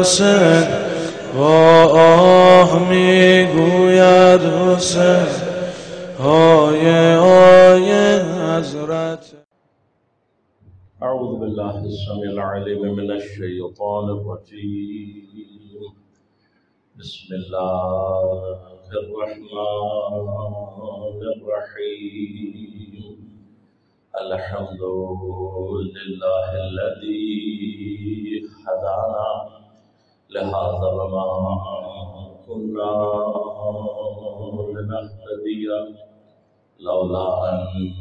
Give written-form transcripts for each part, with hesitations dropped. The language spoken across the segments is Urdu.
حسین با آه میگوید حسین های حضرت. اعوذ باللہ السمیع العلیم من الشیطان الرجیم. بسم اللہ الرحمن الرحیم. الحمد للہ الذی ہدانا لہذا وما كنا لنهتدي لولا أن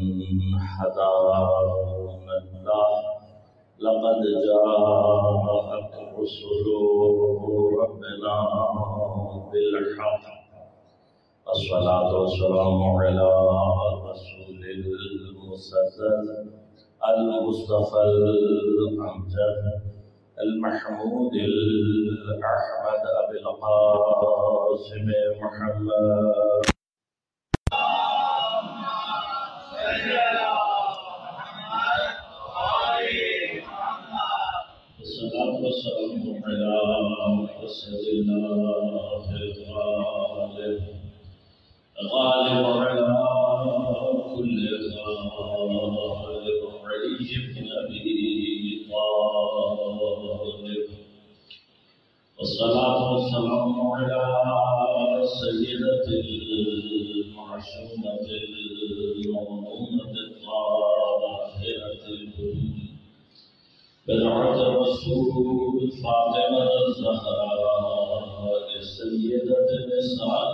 هدانا الله لقد جاءت رسل ربنا بالحق. الصلاة والسلام على رسول المسدد المصطفى الأمجد المحمود الأحمد أبي القاسم محمد. الصلاة والسلام على سيدنا الغالب غالب على كل غالب علي بن أبي طالب. والصلاة والسلام على سيدة المعصومة الموضوعة الطاهرة بضعة الرسول فاطمة الزهراء سيدة نساء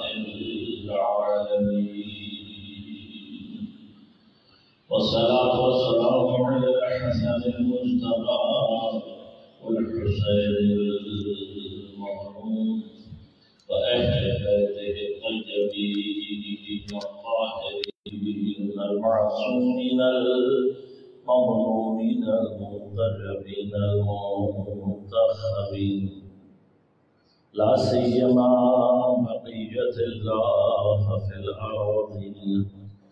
العالمين. والصلاة والسلام على الحسن المجتبى والحسين المعروف وأهل بيته الطيبين الطاهرين المعصومين المظلومين المنتجبين المنتخبين. لا سيما بقية الله في الأراضين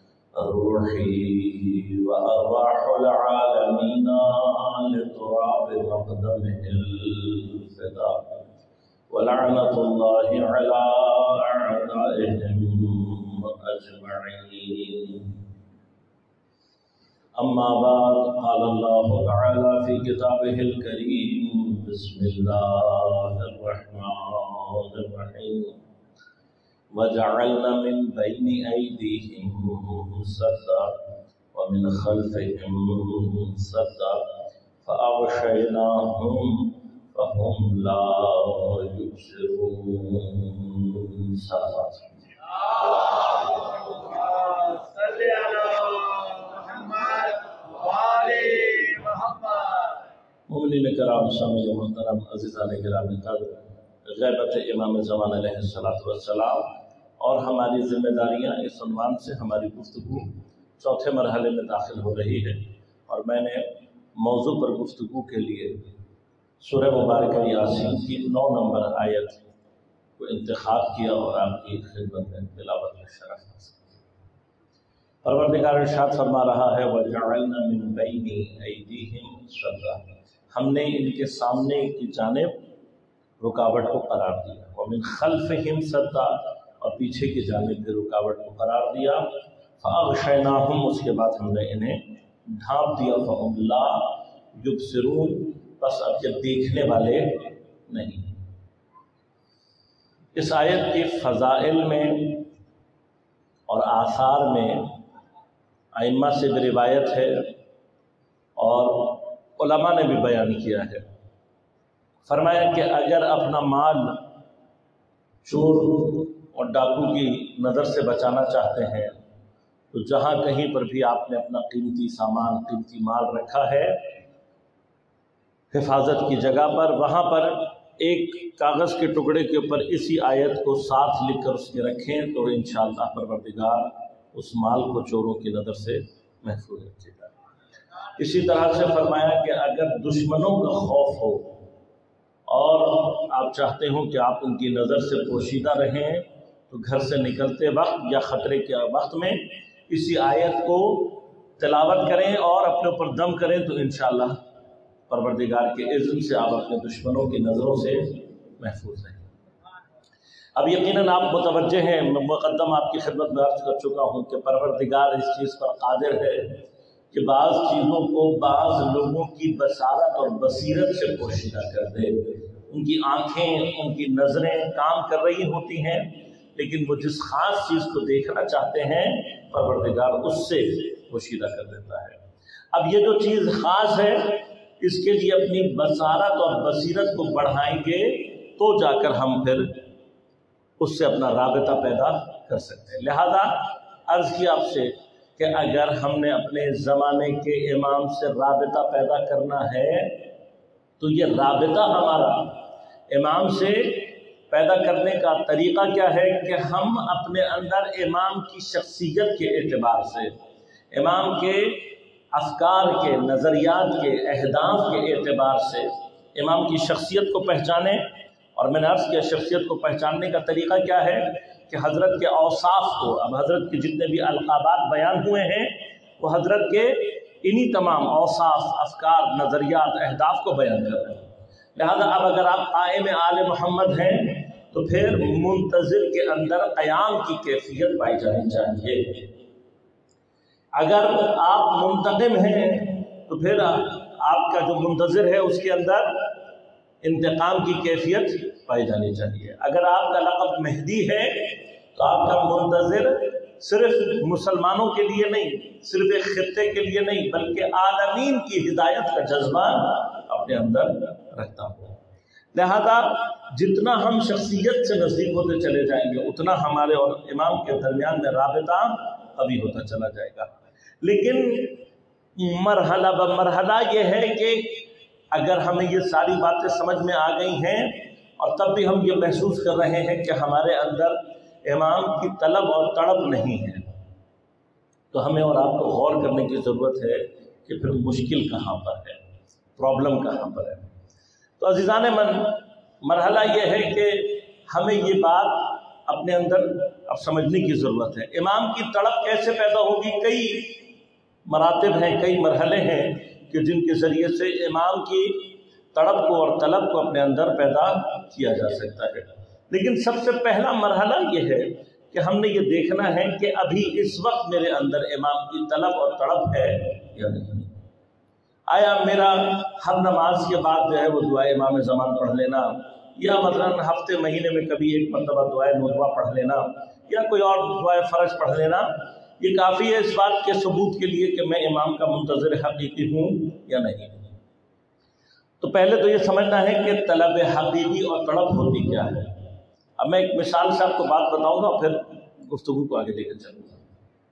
روحي وأرواح العالمين لتراب مقدمه الفداء. ولعنة الله على أعدائهم أجمعين. أما بعد قال الله تعالى في كتابه الكريم بسم الله الرحمن الرحيم. وجعلنا من بين أيديهم سدا ومن خلفهم سدا فأغشيناهم فهم لا يبصرون. صلوات مومنین کرام سامع محترم عزیزان گرامی قدر، غیبت امام زمان علیہ السلام اور ہماری ذمہ داریاں اس عنوان سے ہماری گفتگو چوتھے مرحلے میں داخل ہو رہی ہے، اور میں نے موضوع پر گفتگو کے لیے سورہ مبارکہ یاسین کی 9 نمبر آیت کو انتخاب کیا اور آپ کی خدمت میں تلاوت کا شرف حاصل. پروردگار ارشاد فرما رہا ہے وَجَعَلْنَا مِن بَيْنِ أَيْدِيهِمْ سَدًّا، ہم نے ان کے سامنے کی جانب رکاوٹ کو قرار دیا، وَمِن خَلْفِهِمْ سَدًّا، اور پیچھے کی جانب بھی رکاوٹ کو قرار دیا، فَأَغْشَيْنَاهُمْ، اس کے بعد ہم نے انہیں ڈھانپ دیا، فَهُمْ لَا يُبْصِرُونَ، بس اب یہ دیکھنے والے نہیں. اس آیت کی فضائل میں اور آثار میں ائمہ سے بھی روایت ہے اور علماء نے بھی بیان کیا ہے. فرمایا کہ اگر اپنا مال چور اور ڈاکو کی نظر سے بچانا چاہتے ہیں تو جہاں کہیں پر بھی آپ نے اپنا قیمتی سامان قیمتی مال رکھا ہے حفاظت کی جگہ پر، وہاں پر ایک کاغذ کے ٹکڑے کے اوپر اسی آیت کو ساتھ لکھ کر اس کے رکھیں تو انشاءاللہ پروردگار اس مال کو چوروں کی نظر سے محفوظ رکھے گا. اسی طرح سے فرمایا کہ اگر دشمنوں کا خوف ہو اور آپ چاہتے ہوں کہ آپ ان کی نظر سے پوشیدہ رہیں تو گھر سے نکلتے وقت یا خطرے کے وقت میں اسی آیت کو تلاوت کریں اور اپنے اوپر دم کریں تو انشاءاللہ پروردگار کے اذن سے آپ اپنے دشمنوں کی نظروں سے محفوظ رہے۔ اب یقیناً آپ متوجہ ہیں، میں مقدم آپ کی خدمت میں عرض کر چکا ہوں کہ پروردگار اس چیز پر قادر ہے کہ بعض چیزوں کو بعض لوگوں کی بصارت اور بصیرت سے پوشیدہ کر دے۔ ان کی آنکھیں، ان کی نظریں کام کر رہی ہوتی ہیں، لیکن وہ جس خاص چیز کو دیکھنا چاہتے ہیں پروردگار اس سے پوشیدہ کر دیتا ہے۔ اب یہ جو چیز خاص ہے، اس کے لیے اپنی بصارت اور بصیرت کو بڑھائیں گے تو جا کر ہم پھر اس سے اپنا رابطہ پیدا کر سکتے ہیں۔ لہذا عرض کی آپ سے کہ اگر ہم نے اپنے زمانے کے امام سے رابطہ پیدا کرنا ہے تو یہ رابطہ ہمارا امام سے پیدا کرنے کا طریقہ کیا ہے کہ ہم اپنے اندر امام کی شخصیت کے اعتبار سے، امام کے افکار کے، نظریات کے، اہداف کے اعتبار سے امام کی شخصیت کو پہچانیں۔ اور میں نے عرض کیا شخصیت کو پہچاننے کا طریقہ کیا ہے کہ حضرت کے اوصاف کو، اب حضرت کے جتنے بھی القابات بیان ہوئے ہیں وہ حضرت کے انہی تمام اوصاف، افکار، نظریات، اہداف کو بیان کر رہے ہیں۔ لہذا اب اگر آپ قائم آل محمد ہیں تو پھر منتظر کے اندر قیام کی کیفیت پائی جانی چاہیے۔ اگر آپ منتقم ہیں تو پھر آپ کا جو منتظر ہے اس کے اندر انتقام کی کیفیت پائی جانی چاہیے۔ اگر آپ کا لقب مہدی ہے تو آپ کا منتظر صرف مسلمانوں کے لیے نہیں، صرف ایک خطے کے لیے نہیں، بلکہ عالمین کی ہدایت کا جذبہ اپنے اندر رکھتا ہو۔ لہذا جتنا ہم شخصیت سے نزدیک ہوتے چلے جائیں گے اتنا ہمارے اور امام کے درمیان میں رابطہ قوی ہوتا چلا جائے گا۔ لیکن مرحلہ بمرحلہ یہ ہے کہ اگر ہمیں یہ ساری باتیں سمجھ میں آ گئی ہیں اور تب بھی ہم یہ محسوس کر رہے ہیں کہ ہمارے اندر امام کی طلب اور تڑپ نہیں ہے، تو ہمیں اور آپ کو غور کرنے کی ضرورت ہے کہ پھر مشکل کہاں پر ہے، پرابلم کہاں پر ہے۔ تو عزیزان من، مرحلہ یہ ہے کہ ہمیں یہ بات اپنے اندر اب سمجھنے کی ضرورت ہے۔ امام کی تڑپ کیسے پیدا ہوگی؟ کئی مراتب ہیں، کئی مرحلے ہیں کہ جن کے ذریعے سے امام کی تڑپ کو اور طلب کو اپنے اندر پیدا کیا جا سکتا ہے۔ لیکن سب سے پہلا مرحلہ یہ ہے کہ ہم نے یہ دیکھنا ہے کہ ابھی اس وقت میرے اندر امام کی طلب اور تڑپ ہے یا نہیں۔ آیا میرا ہر نماز کے بعد جو ہے وہ دعائے امام زمان پڑھ لینا، یا مثلاً ہفتے مہینے میں کبھی ایک مرتبہ دعائے ندوہ پڑھ لینا، یا کوئی اور دعائے فرض پڑھ لینا، یہ کافی ہے اس بات کے ثبوت کے لیے کہ میں امام کا منتظر حقیقی ہوں یا نہیں؟ تو پہلے تو یہ سمجھنا ہے کہ طلب حقیقی اور تڑپ ہوتی کیا ہے۔ اب میں ایک مثال سے آپ کو بات بتاؤں گا، پھر گفتگو کو آگے لے کر چلوں گا۔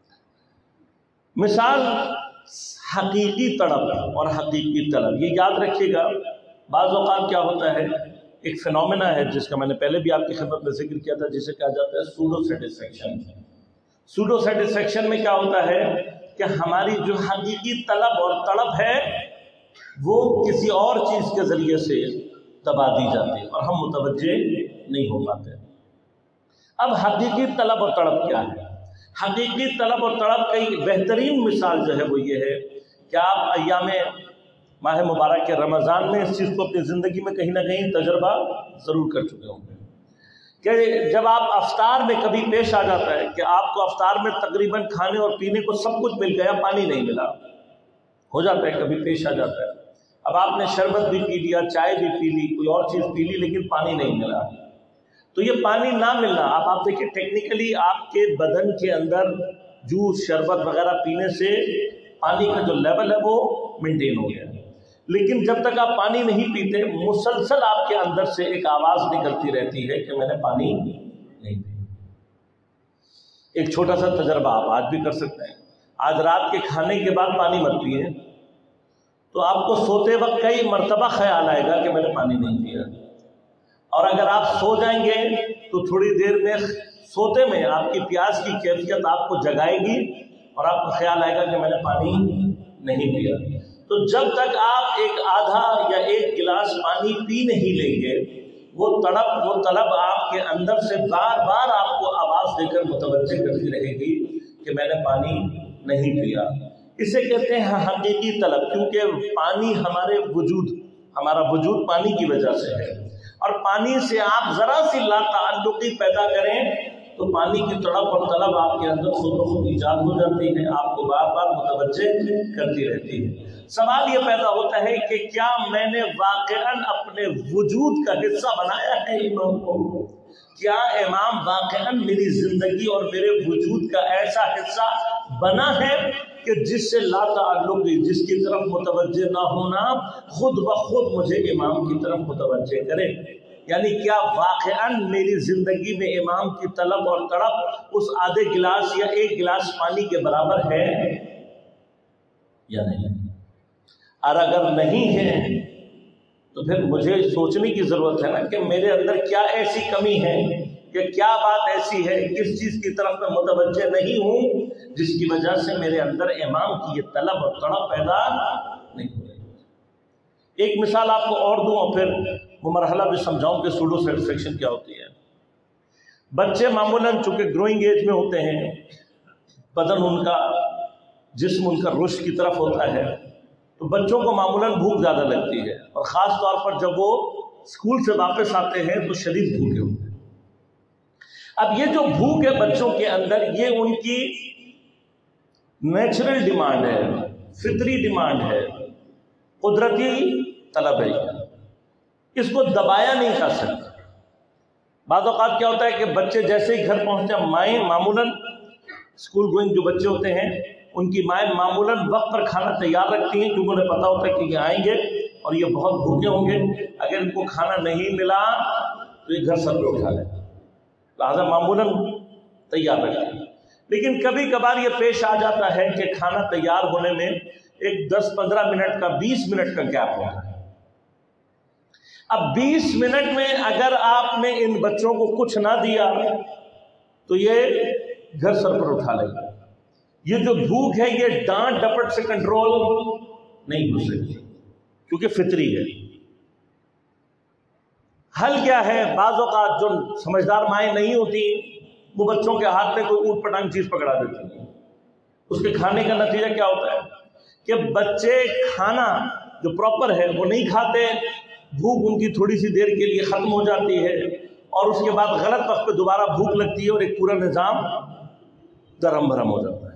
مثال حقیقی تڑپ اور حقیقی طلب، یہ یاد رکھیے گا۔ بعض اوقات کیا ہوتا ہے، ایک فینومینا ہے جس کا میں نے پہلے بھی آپ کی خدمت میں ذکر کیا تھا، جسے کہا جاتا ہے سوڈو سیٹسفیکشن۔ سوڈو سیٹسفیکشن میں کیا ہوتا ہے کہ ہماری جو حقیقی طلب اور تڑپ ہے وہ کسی اور چیز کے ذریعے سے دبا دی جاتی ہے اور ہم متوجہ نہیں ہو پاتے۔ اب حقیقی طلب اور تڑپ کیا ہے؟ حقیقی طلب اور تڑپ کی بہترین مثال جو ہے وہ یہ ہے کہ آپ ایام ماہ مبارک رمضان میں اس چیز کو اپنی زندگی میں کہیں نہ کہیں تجربہ ضرور کر چکے ہوں گے کہ جب آپ افطار میں کبھی پیش آ جاتا ہے کہ آپ کو افطار میں تقریباً کھانے اور پینے کو سب کچھ مل گیا، پانی نہیں ملا، ہو جاتا ہے کبھی پیش آ جاتا ہے۔ اب آپ نے شربت بھی پی لیا، چائے بھی پی لی، کوئی اور چیز پی لی، لیکن پانی نہیں ملا۔ تو یہ پانی نہ ملنا، آپ دیکھیں ٹیکنیکلی آپ کے بدن کے اندر جوس، شربت وغیرہ پینے سے پانی کا جو لیول ہے وہ مینٹین ہو گیا، لیکن جب تک آپ پانی نہیں پیتے مسلسل آپ کے اندر سے ایک آواز نکلتی رہتی ہے کہ میں نے پانی نہیں پیا۔ ایک چھوٹا سا تجربہ آپ آج بھی کر سکتے ہیں۔ آج رات کے کھانے کے بعد پانی مت پیے تو آپ کو سوتے وقت کئی مرتبہ خیال آئے گا کہ میں نے پانی نہیں پیا، اور اگر آپ سو جائیں گے تو تھوڑی دیر میں سوتے میں آپ کی پیاس کی کیفیت آپ کو جگائے گی اور آپ کو خیال آئے گا کہ میں نے پانی نہیں پیا۔ تو جب تک آپ ایک آدھا یا ایک گلاس پانی پی نہیں لیں گے وہ تڑپ، وہ طلب آپ کے اندر سے بار بار آپ کو آواز دے کر متوجہ کرتی رہے گی کہ میں نے پانی نہیں پیا۔ اسے کہتے ہیں حقیقی طلب، کیونکہ پانی ہمارا وجود پانی کی وجہ سے ہے۔ اور پانی سے آپ ذرا سی لا تعلقی پیدا کریں تو پانی کی تڑپ اور طلب آپ کے اندر خود بخود ایجاد ہو جاتی ہے، آپ کو بار بار متوجہ کرتی رہتی ہے۔ سوال یہ پیدا ہوتا ہے کہ کیا میں نے واقعاً اپنے وجود کا حصہ بنایا ہے امام کو؟ کیا امام واقعاً میری زندگی اور میرے وجود کا ایسا حصہ بنا ہے کہ جس سے لا تعلقی، جس کی طرف متوجہ نہ ہونا خود بخود مجھے امام کی طرف متوجہ کرے؟ یعنی کیا واقعاً میری زندگی میں امام کی طلب اور تڑپ اس آدھے گلاس یا ایک گلاس پانی کے برابر ہے یا نہیں؟ اور اگر نہیں ہے تو پھر مجھے سوچنے کی ضرورت ہے نا کہ میرے اندر کیا ایسی کمی ہے، کہ کیا بات ایسی ہے، کس چیز کی طرف میں متوجہ نہیں ہوں جس کی وجہ سے میرے اندر امام کی یہ طلب اور تڑپ پیدا نہیں ہو رہی۔ ایک مثال آپ کو اور دوں اور پھر وہ مرحلہ بھی سمجھاؤں کہ سوڈو سیٹسفیکشن کیا ہوتی ہے۔ بچے معمولاً چونکہ گروئنگ ایج میں ہوتے ہیں، بدن ان کا، جسم ان کا رشد کی طرف ہوتا ہے، تو بچوں کو معمولاً بھوک زیادہ لگتی ہے، اور خاص طور پر جب وہ اسکول سے واپس آتے ہیں تو شدید بھوکے ہوتے ہیں۔ اب یہ جو بھوک ہے بچوں کے اندر، یہ ان کی نیچرل ڈیمانڈ ہے، فطری ڈیمانڈ ہے، قدرتی طلب ہے، اس کو دبایا نہیں جا سکتا۔ بعض اوقات کیا ہوتا ہے کہ بچے جیسے ہی گھر پہنچتے ہیں، مائیں معمولاً اسکول گوئنگ جو بچے ہوتے ہیں ان کی مائیں معمولاً وقت پر کھانا تیار رکھتی ہیں، کیونکہ انہیں پتا ہوتا ہے کہ یہ آئیں گے اور یہ بہت بھوکے ہوں گے، اگر ان کو کھانا نہیں ملا تو یہ گھر سر پہ اٹھا لیں، لہٰذا معمولاً تیار رکھتے ہیں۔ لیکن کبھی کبھار یہ پیش آ جاتا ہے کہ کھانا تیار ہونے میں ایک 10-15 منٹ کا، 20 منٹ کا گیپ ہوتا ہے۔ اب 20 منٹ میں اگر آپ نے ان بچوں کو کچھ نہ دیا تو یہ گھر سر پر اٹھا لیں گے۔ یہ جو بھوک ہے یہ ڈانٹ ڈپٹ سے کنٹرول نہیں ہو سکتی کیونکہ فطری ہے۔ حل کیا ہے؟ بعض اوقات جو سمجھدار مائیں نہیں ہوتی وہ بچوں کے ہاتھ میں کوئی اوٹ پٹانگ چیز پکڑا دیتی ہیں، اس کے کھانے کا نتیجہ کیا ہوتا ہے کہ بچے کھانا جو پراپر ہے وہ نہیں کھاتے، بھوک ان کی تھوڑی سی دیر کے لیے ختم ہو جاتی ہے اور اس کے بعد غلط وقت پہ دوبارہ بھوک لگتی ہے اور ایک پورا نظام درہم بھرم ہو جاتا ہے۔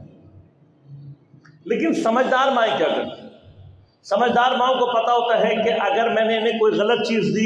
لیکن سمجھدار مائیں کیا کرتی ہیں؟ سمجھدار ماؤں کو پتا ہوتا ہے کہ اگر میں نے انہیں کوئی غلط چیز دی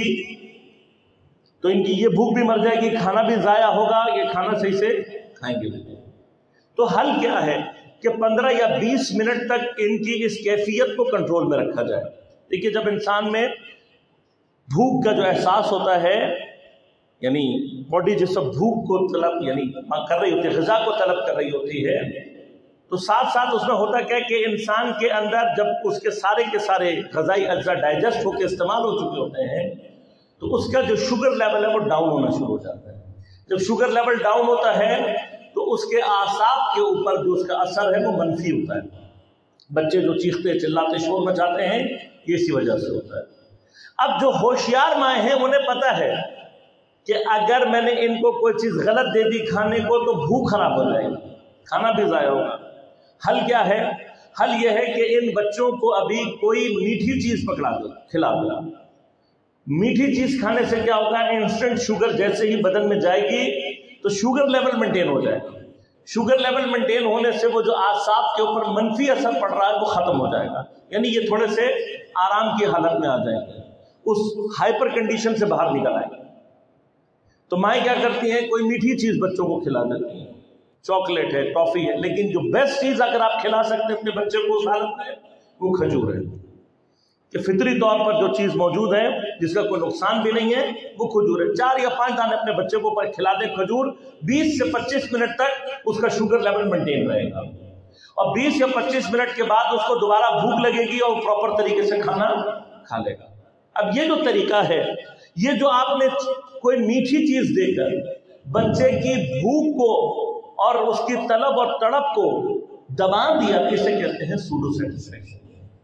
تو ان کی یہ بھوک بھی مر جائے گی، کھانا بھی ضائع ہوگا، یہ کھانا صحیح سے کھائیں گے نہیں۔ تو حل کیا ہے کہ 15 یا 20 منٹ تک ان کی اس کیفیت کو کنٹرول میں رکھا جائے۔ دیکھیے جب انسان میں بھوک کا جو احساس ہوتا ہے، یعنی باڈی جس وقت بھوک کو طلب یعنی کر رہی ہوتی ہے، غذا کو طلب کر رہی ہوتی ہے، تو ساتھ ساتھ اس میں ہوتا کیا کہ انسان کے اندر جب اس کے سارے غذائی اجزاء ڈائجسٹ ہو کے استعمال ہو چکے ہوتے ہیں تو اس کا جو شوگر لیول ہے وہ ڈاؤن ہونا شروع ہو جاتا ہے۔ جب شوگر لیول ڈاؤن ہوتا ہے تو اس کے اعصاب کے اوپر جو اس کا اثر ہے وہ منفی ہوتا ہے۔ بچے جو چیختے چلاتے شور مچاتے ہیں یہ اسی وجہ سے ہوتا ہے۔ اب جو ہوشیار مائیں ہیں انہیں پتہ ہے کہ اگر میں نے ان کو کوئی چیز غلط دے دی کھانے کو تو بھوک خراب ہو جائے گی، کھانا بھی ضائع ہوگا۔ حل کیا ہے؟ حل یہ ہے کہ ان بچوں کو ابھی کوئی میٹھی چیز پکڑا دو، کھلا دو۔ میٹھی چیز کھانے سے کیا ہوگا؟ انسٹنٹ شوگر جیسے ہی بدن میں جائے گی تو شوگر لیول مینٹین ہو جائے گا۔ شوگر لیول مینٹین ہونے سے وہ جو اعصاب کے اوپر منفی اثر پڑ رہا ہے وہ ختم ہو جائے گا، یعنی یہ تھوڑے سے آرام کی حالت میں آ جائیں گے، اس ہائپر کنڈیشن سے باہر نکل آئیں گے۔ تو مائیں کیا کرتی ہیں؟ کوئی میٹھی چیز بچوں کو کھلا دیتی ہیں، چاکلیٹ ہے، ٹافی ہے، لیکن جو بیسٹ چیز اگر آپ کھلا سکتے ہیں اپنے بچے کو اس حالت میں وہ کھجور ہے، کہ فطری طور پر جو چیز موجود ہے جس کا کوئی نقصان بھی نہیں ہے وہ کھجور ہے۔ 4 یا 5 دانے اپنے بچے کو کھلا دیں کھجور، 20 سے 25 منٹ تک اس کا شوگر لیول مینٹین رہے گا، اور 20 یا 25 منٹ کے بعد اس کو دوبارہ بھوک لگے گی اور پراپر طریقے سے کھانا کھا لے گا۔ اب یہ جو طریقہ ہے، یہ جو آپ نے کوئی میٹھی چیز دے کر بچے کی بھوک کو اور اس کی طلب اور تڑپ کو دبا دیا، اسے کہتے ہیں سوڈو سیٹسفیکشن۔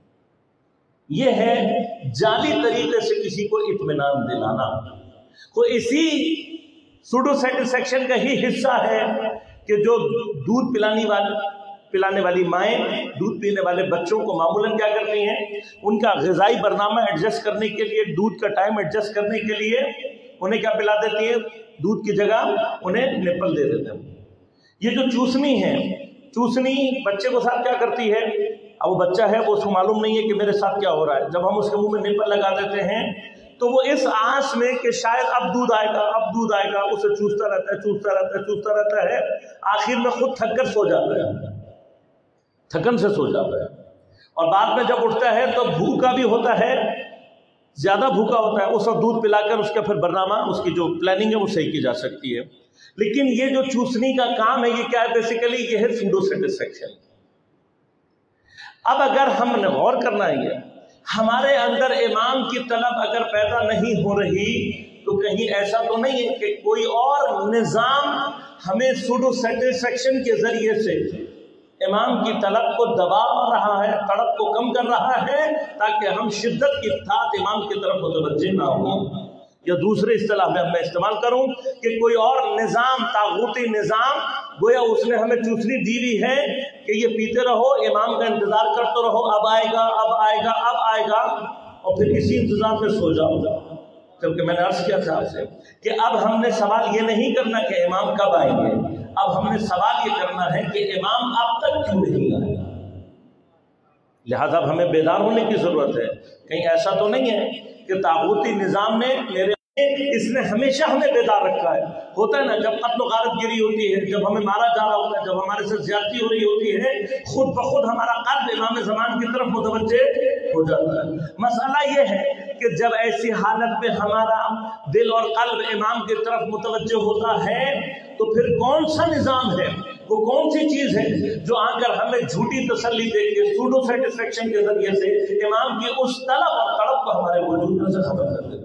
یہ ہے جعلی طریقے سے کسی کو اطمینان دلانا۔ تو اسی سوڈو سیٹسفیکشن کا ہی حصہ ہے کہ جو دودھ پلانے والی پلانے والی مائیں دودھ پینے والے بچوں کو معمولاً کیا کرتی ہیں؟ ان کا غذائی برنامہ ایڈجسٹ کرنے کے لیے، دودھ کا ٹائم ایڈجسٹ کرنے کے لیے انہیں کیا پلا دیتی ہیں؟ دودھ کی جگہ انہیں نپل دے دیتے ہیں۔ یہ جو چوسنی ہے، چوسنی بچے کو ساتھ کیا کرتی ہے؟ اب وہ بچہ ہے، وہ اس کو معلوم نہیں ہے کہ میرے ساتھ کیا ہو رہا ہے۔ جب ہم اس کے منہ میں نپل لگا دیتے ہیں تو وہ اس آس میں کہ شاید اب دودھ آئے گا، اب دودھ آئے گا، اسے چوستا رہتا ہے، چوستا رہتا ہے، چوستا رہتا ہے، آخر میں خود تھک کر سو جاتا ہے، تھکن سے سو جاتا ہے، اور بعد میں جب اٹھتا ہے تو بھوکا بھی ہوتا ہے، زیادہ بھوکا ہوتا ہے، اس وقت دودھ پلا کر اس کا پھر برنامہ، اس کی جو پلاننگ ہے وہ صحیح کی جا سکتی ہے۔ لیکن یہ جو چوسنی کا کام ہے یہ کیا ہے؟ بیسیکلی یہ ہے سوڈو سیٹسفیکشن۔ اب اگر ہم نے غور کرنا ہے، ہمارے اندر امام کی طلب اگر پیدا نہیں ہو رہی تو کہیں ایسا تو نہیں ہے کہ کوئی اور نظام ہمیں سوڈو سیٹسفیکشن کے ذریعے سے امام کی طلب کو دبا رہا ہے، طلب کو کم کر رہا ہے تاکہ ہم شدت کے ساتھ امام کی طرف متوجہ نہ ہوں، یا دوسرے اصطلاح میں استعمال کروں کہ کوئی اور نظام، طاغوتی نظام، گویا اس نے ہمیں چوسنی دی ہوئی ہے کہ یہ پیتے رہو، امام کا انتظار کرتے رہو، اب آئے گا، اب آئے گا، اب آئے گا، اور پھر اسی انتظار میں سو جاؤ۔ جبکہ میں نے عرض کیا تھا آپ سے کہ اب ہم نے سوال یہ نہیں کرنا کہ امام کب آئیں گے، اب ہم نے سوال یہ کرنا ہے کہ امام اب تک کیوں نہیں آئے۔ لہذا اب ہمیں بیدار ہونے کی ضرورت ہے۔ کہیں ایسا تو نہیں ہے کہ طاغوتی نظام نے اس نے ہمیشہ ہمیں بیدار رکھا ہے۔ ہوتا ہے نا، جب قتل و غارت گری ہوتی ہے، جب ہمیں مارا جا رہا ہوتا ہے، جب ہمارے سے زیادتی ہو رہی ہوتی ہے، خود بخود ہمارا قلب امام زمان کی طرف متوجہ ہو جاتا ہے۔ مسئلہ یہ ہے کہ جب ایسی حالت میں ہمارا دل اور قلب امام کی طرف متوجہ ہوتا ہے تو پھر کون سا نظام ہے، وہ کون سی چیز ہے جو آ کر ہمیں جھوٹی تسلی دے کے سوڈو سیٹسفیکشن کے ذریعے سے امام کی اس طلب اور تڑپ کو ہمارے وجود میں سے ختم کر دیتی ہے۔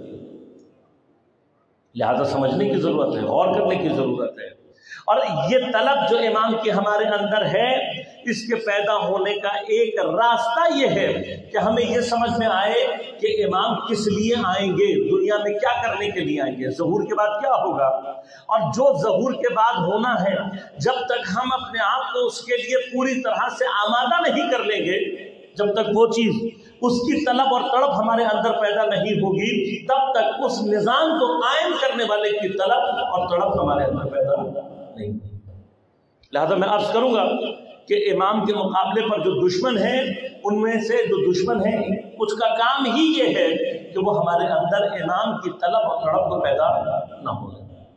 لہذا سمجھنے کی ضرورت ہے، غور کرنے کی ضرورت ہے، اور یہ طلب جو امام کی ہمارے اندر ہے، اس کے پیدا ہونے کا ایک راستہ یہ ہے کہ ہمیں یہ سمجھ میں آئے کہ امام کس لیے آئیں گے، دنیا میں کیا کرنے کے لیے آئیں گے، ظہور کے بعد کیا ہوگا، اور جو ظہور کے بعد ہونا ہے جب تک ہم اپنے آپ کو اس کے لیے پوری طرح سے آمادہ نہیں کر لیں گے، جب تک وہ چیز، اس کی طلب اور تڑپ ہمارے اندر پیدا نہیں ہوگی، تب تک اس نظام کو قائم کرنے والے کی طلب اور تڑپ ہمارے اندر پیدا نہیں ہوگی۔ لہذا میں عرض کروں گا کہ امام کے مقابلے پر جو دشمن ہیں، ان میں سے جو دشمن ہیں اس کا کام ہی یہ ہے کہ وہ ہمارے اندر امام کی طلب اور تڑپ کو پیدا نہ ہو۔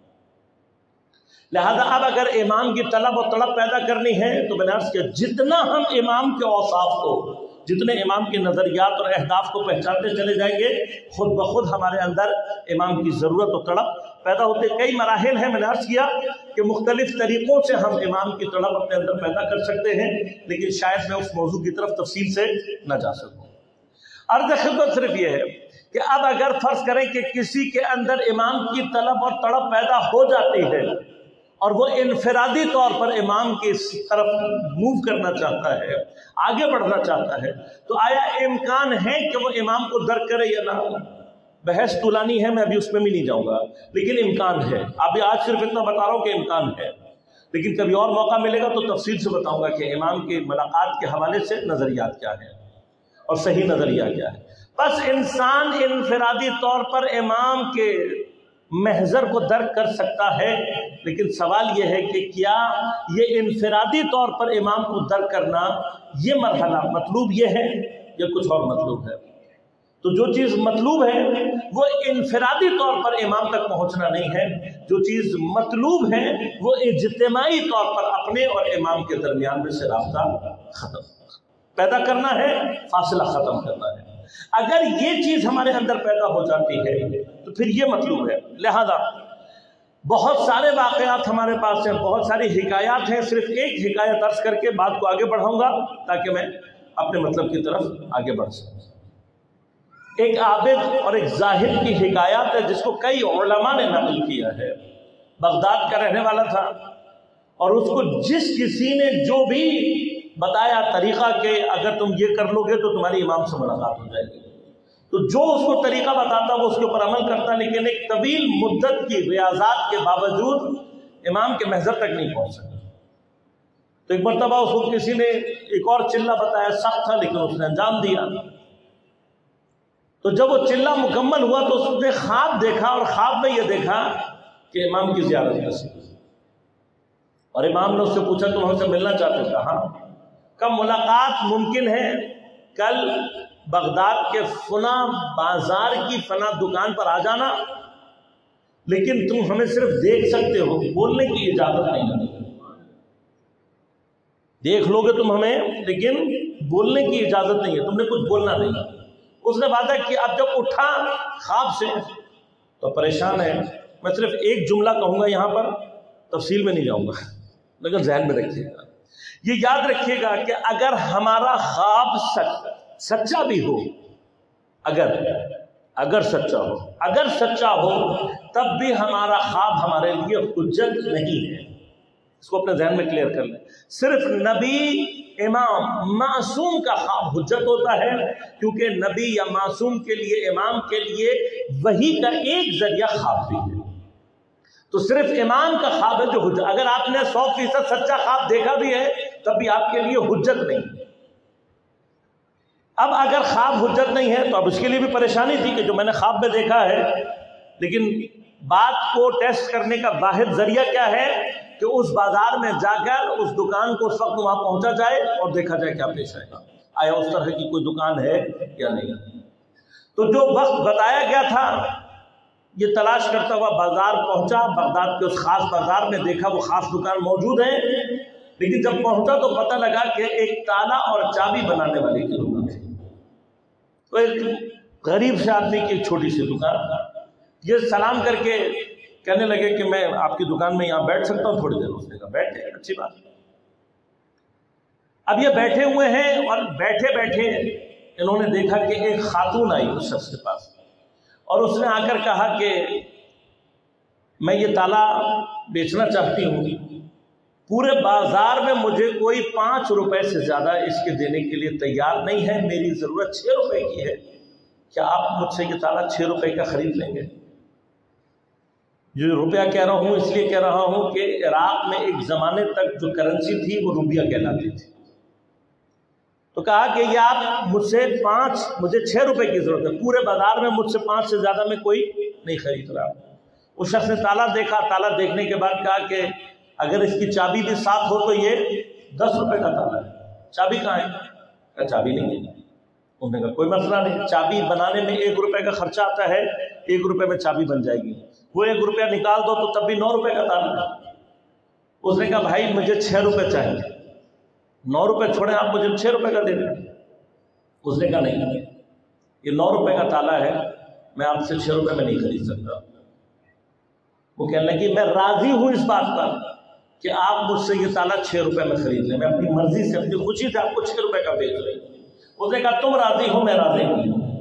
لہذا اب اگر امام کی طلب اور تڑپ پیدا کرنی ہے تو میں نے عرض کیا جتنا ہم امام کے اوصاف کو، جتنے امام کے نظریات اور اہداف کو پہچانتے چلے جائیں گے، خود بخود ہمارے اندر امام کی ضرورت اور تڑپ پیدا ہوتے۔ کئی مراحل ہیں، میں نے عرض کیا کہ مختلف طریقوں سے ہم امام کی تڑپ اپنے اندر پیدا کر سکتے ہیں، لیکن شاید میں اس موضوع کی طرف تفصیل سے نہ جا سکوں۔ عرض خدمت صرف یہ ہے کہ اب اگر فرض کریں کہ کسی کے اندر امام کی طلب اور تڑپ پیدا ہو جاتی ہے اور وہ انفرادی طور پر امام کی طرف موو کرنا چاہتا ہے، آگے بڑھنا چاہتا ہے، تو آیا امکان ہے کہ وہ امام کو درک کرے یا نہ؟ بحث طولانی ہے، میں ابھی اس میں بھی نہیں جاؤں گا، لیکن امکان ہے۔ ابھی آج صرف اتنا بتا رہا ہوں کہ امکان ہے، لیکن کبھی اور موقع ملے گا تو تفصیل سے بتاؤں گا کہ امام کی ملاقات کے حوالے سے نظریات کیا ہیں اور صحیح نظریہ کیا ہے۔ بس انسان انفرادی طور پر امام کے محضر کو درک کر سکتا ہے، لیکن سوال یہ ہے کہ کیا یہ انفرادی طور پر امام کو درک کرنا، یہ مرحلہ مطلوب یہ ہے یا کچھ اور مطلوب ہے؟ تو جو چیز مطلوب ہے وہ انفرادی طور پر امام تک پہنچنا نہیں ہے، جو چیز مطلوب ہے وہ اجتماعی طور پر اپنے اور امام کے درمیان میں سے رابطہ ختم پیدا کرنا ہے، فاصلہ ختم کرنا ہے۔ اگر یہ چیز ہمارے اندر پیدا ہو جاتی ہے تو پھر یہ مطلوب ہے۔ لہذا بہت سارے واقعات ہمارے پاس ہیں، بہت ساری حکایات ہیں، صرف ایک حکایت عرض کر کے بات کو آگے بڑھاؤں گا تاکہ میں اپنے مطلب کی طرف آگے بڑھ سکوں۔ ایک عابد اور ایک زاہد کی حکایات ہے جس کو کئی علماء نے نقل کیا ہے۔ بغداد کا رہنے والا تھا، اور اس کو جس کسی نے جو بھی بتایا طریقہ کہ اگر تم یہ کر لو گے تو تمہاری امام سے ملاقات ہو جائے گی، تو جو اس کو طریقہ بتاتا وہ اس کے اوپر عمل کرتا، لیکن ایک طویل مدت کی ریاضات کے باوجود امام کے محضر تک نہیں پہنچ سکتا۔ تو ایک مرتبہ اس کو کسی نے ایک اور چلہ بتایا، سخت تھا لیکن اس نے انجام دیا۔ تو جب وہ چلہ مکمل ہوا تو اس نے خواب دیکھا، اور خواب میں یہ دیکھا کہ امام کی زیارت نصیب ہوئی۔ اور امام نے اس سے پوچھا تم ہم سے ملنا چاہتے ہو؟ کہا کب ملاقات ممکن ہے؟ کل بغداد کے فنا بازار کی فنا دکان پر آ جانا، لیکن تم ہمیں صرف دیکھ سکتے ہو، بولنے کی اجازت نہیں ہے۔ دیکھ لو گے تم ہمیں، لیکن بولنے کی اجازت نہیں ہے، تم نے کچھ بولنا نہیں۔ اس نے وعدہ کیا۔ اب جب اٹھا خواب سے تو پریشان ہے۔ میں صرف ایک جملہ کہوں گا یہاں پر، تفصیل میں نہیں جاؤں گا، لیکن ذہن میں رکھیے گا، یہ یاد رکھیے گا کہ اگر ہمارا خواب سچا بھی ہو، اگر سچا ہو تب بھی ہمارا خواب ہمارے لیے حجت نہیں ہے۔ اس کو اپنے ذہن میں کلیئر کر لیں۔ صرف نبی، امام، معصوم کا خواب حجت ہوتا ہے، کیونکہ نبی یا معصوم کے لیے، امام کے لیے وحی کا ایک ذریعہ خواب بھی ہے۔ تو صرف امام کا خواب ہے جو حجت۔ اگر آپ نے 100% سچا خواب دیکھا بھی ہے تب بھی آپ کے لیے حجت نہیں۔ اب اگر خواب حجت نہیں ہے تو اب اس کے لیے بھی پریشانی تھی کہ جو میں نے خواب میں دیکھا ہے، لیکن بات کو ٹیسٹ کرنے کا واحد ذریعہ کیا ہے کہ اس بازار میں جا کر اس دکان کو اس وقت وہاں پہنچا جائے اور دیکھا جائے کیا پیش آئے گا، آیا اس طرح کی کوئی دکان ہے یا نہیں۔ تو جو وقت بتایا گیا تھا یہ تلاش کرتا ہوا بازار پہنچا، بغداد کے اس خاص بازار میں دیکھا وہ خاص دکان موجود ہے، لیکن جب پہنچا تو پتہ لگا کہ ایک تالا اور چابی بنانے والی کی دکان ہے۔ تو ایک غریب سے آدمی کی ایک چھوٹی سی دکان، یہ سلام کر کے کہنے لگے کہ میں آپ کی دکان میں یہاں بیٹھ سکتا ہوں تھوڑی دیر؟ اس نے کہا بیٹھے، اچھی بات۔ اب یہ بیٹھے ہوئے ہیں اور بیٹھے بیٹھے انہوں نے دیکھا کہ ایک خاتون آئی اس شخص کے پاس، اور اس نے آ کر کہا کہ میں یہ تالا بیچنا چاہتی ہوں، پورے بازار میں مجھے کوئی 5 روپے سے زیادہ اس کے دینے کے لیے تیار نہیں ہے، میری ضرورت 6 روپے کی ہے، کیا آپ مجھ سے یہ تالا 6 روپے کا خرید لیں گے؟ جو روپیہ کہہ رہا ہوں اس لیے کہہ رہا ہوں کہ عراق میں ایک زمانے تک جو کرنسی تھی وہ روپیہ کہلاتی تھی۔ تو کہا کہ یہ آپ مجھے 6 روپے کی ضرورت ہے، پورے بازار میں مجھ سے 5 سے زیادہ میں کوئی نہیں خرید رہا۔ اس شخص نے تالا دیکھا، تالا دیکھنے کے بعد کہا کہ اگر اس کی چابی بھی ساتھ ہو تو یہ 10 روپے کا تالا ہے، چابی کہاں ہے؟ کہا چابی نہیں ہے۔ انہوں نے کہا کوئی مسئلہ نہیں، چابی بنانے میں 1 روپے کا خرچہ آتا ہے، 1 روپے میں چابی بن جائے گی، وہ 1 روپیہ نکال دو تو تب بھی 9 روپے کا تالا ہے۔ اس نے کہا بھائی مجھے 6 روپے چاہیے، 9 روپے چھوڑیں آپ مجھے 6 روپے کا دے دیں۔ اس نے کہا نہیں، یہ 9 روپے کا تالا ہے، میں آپ سے 6 روپے میں نہیں خرید سکتا۔ وہ کہنے لگی میں راضی ہوں اس بات پر کہ آپ مجھ سے یہ تالا 6 روپے میں خرید لیں، میں اپنی مرضی سے، اپنی خوشی سے آپ کو 6 روپے کا بیچ رہی ہوں۔ اس نے کہا تم راضی ہو، میں راضی نہیں ہوں۔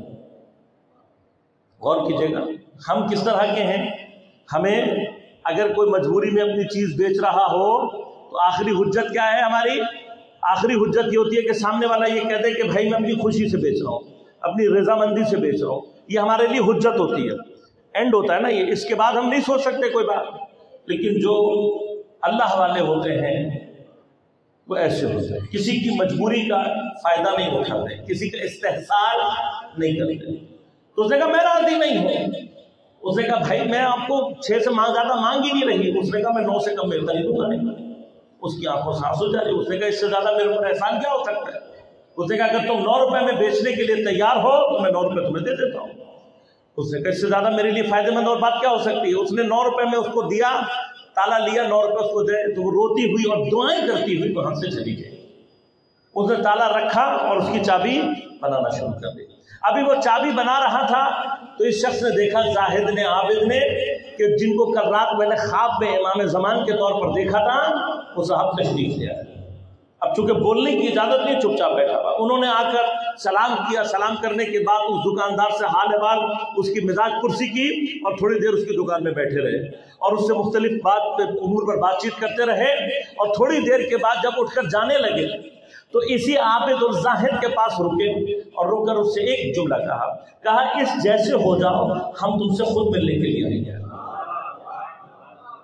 غور کیجیے گا ہم کس طرح کے ہیں۔ ہمیں اگر کوئی مجبوری میں اپنی چیز بیچ رہا ہو تو آخری حجت کیا ہے ہماری؟ آخری حجت یہ ہوتی ہے کہ سامنے والا یہ کہہ دے کہ بھائی میں اپنی خوشی سے بیچ رہا ہوں، اپنی رضامندی سے بیچ رہا ہوں، یہ ہمارے لیے حجت ہوتی ہے، اینڈ ہوتا ہے نا یہ، اس کے بعد ہم نہیں سوچ سکتے کوئی بات۔ لیکن جو اللہ والے ہوتے ہیں وہ ایسے ہوتے ہیں، کسی کی مجبوری کا فائدہ نہیں اٹھاتے، کسی کا استحصال نہیں کرتے۔ تو اس نے کہا میں راضی نہیں ہوں۔ اس نے کہا بھائی میں آپ کو 6 سے زیادہ مانگ ہی نہیں رہی۔ اس نے کہا میں 9 سے کم میں خریدوں گا نہیں۔ اس کی آنکھوں سے آنسو جاری۔ اس نے کہا اس سے زیادہ میرے اوپر احسان کیا ہو سکتا ہے؟ اس نے کہا اگر تم 9 روپے میں بیچنے کے لیے تیار ہو تو میں 9 روپے تمہیں دے دیتا ہوں۔ اس نے کہا اس سے زیادہ میرے لیے فائدہ مند اور بات کیا ہو سکتی ہے؟ اس نے 9 روپے میں اس کو دیا، تالا لیا، 9 روپے اس کو دے تو وہ روتی ہوئی اور دعائیں کرتی ہوئی وہاں سے چلی گئی۔ اس نے تالا رکھا اور اس کی چابی بنانا شروع کر دی۔ ابھی وہ چابی بنا رہا تھا تو اس شخص نے دیکھا، زاہد نے، عابد نے، کہ جن کو کل رات میں نے خواب میں امام زمان کے طور پر دیکھا تھا وہ صاحب تشریف لے آئے۔ اب چونکہ بولنے کی اجازت نہیں، چپ چاپ بیٹھا ہوا، انہوں نے آ کر سلام کیا۔ سلام کرنے کے بعد اس دکاندار سے حال احوال، اس کی مزاج پرسی کی اور تھوڑی دیر اس کی دکان میں بیٹھے رہے اور اس سے مختلف امور پر بات چیت کرتے رہے۔ اور تھوڑی دیر کے بعد جب اٹھ کر جانے لگے تو اسی عابد اور زاہد کے پاس رکے اور رک کر اس سے ایک جملہ کہا اس جیسے ہو جاؤ، ہم تم سے خود ملنے کے لیے آئیں گے۔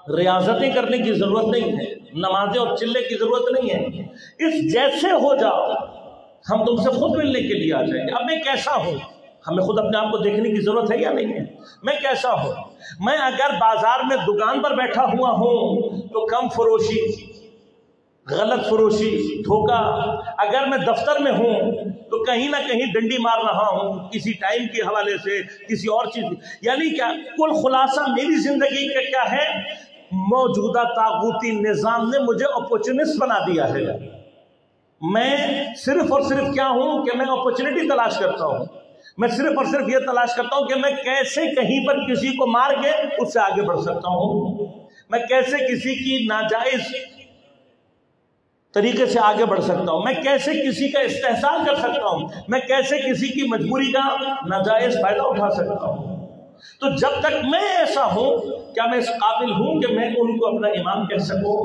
ریاضتیں کرنے کی ضرورت نہیں ہے، نمازیں اور چلے کی ضرورت نہیں ہے، اس جیسے ہو جاؤ، ہم تم سے خود ملنے کے لیے آ جائیں گے۔ اب میں کیسا ہوں، ہمیں خود اپنے آپ کو دیکھنے کی ضرورت ہے یا نہیں ہے؟ میں کیسا ہوں؟ میں اگر بازار میں دکان پر بیٹھا ہوا ہوں تو کم فروشی، غلط فروشی، دھوکہ، اگر میں دفتر میں ہوں تو کہیں نہ کہیں ڈنڈی مار رہا ہوں کسی ٹائم کے حوالے سے، کسی اور چیز، یعنی کیا کل خلاصہ میری زندگی کا کیا ہے؟ موجودہ طاغوتی نظام نے مجھے اپورچونسٹ بنا دیا ہے۔ میں صرف اور صرف کیا ہوں کہ میں اپورچونٹی تلاش کرتا ہوں، میں صرف اور صرف یہ تلاش کرتا ہوں کہ میں کیسے کہیں پر کسی کو مار کے اس سے آگے بڑھ سکتا ہوں، میں کیسے کسی کی ناجائز طریقے سے آگے بڑھ سکتا ہوں، میں کیسے کسی کا استحصال کر سکتا ہوں، میں کیسے کسی کی مجبوری کا ناجائز فائدہ اٹھا سکتا ہوں۔ تو جب تک میں ایسا ہوں، کیا میں اس قابل ہوں کہ میں ان کو اپنا امام کہہ سکوں؟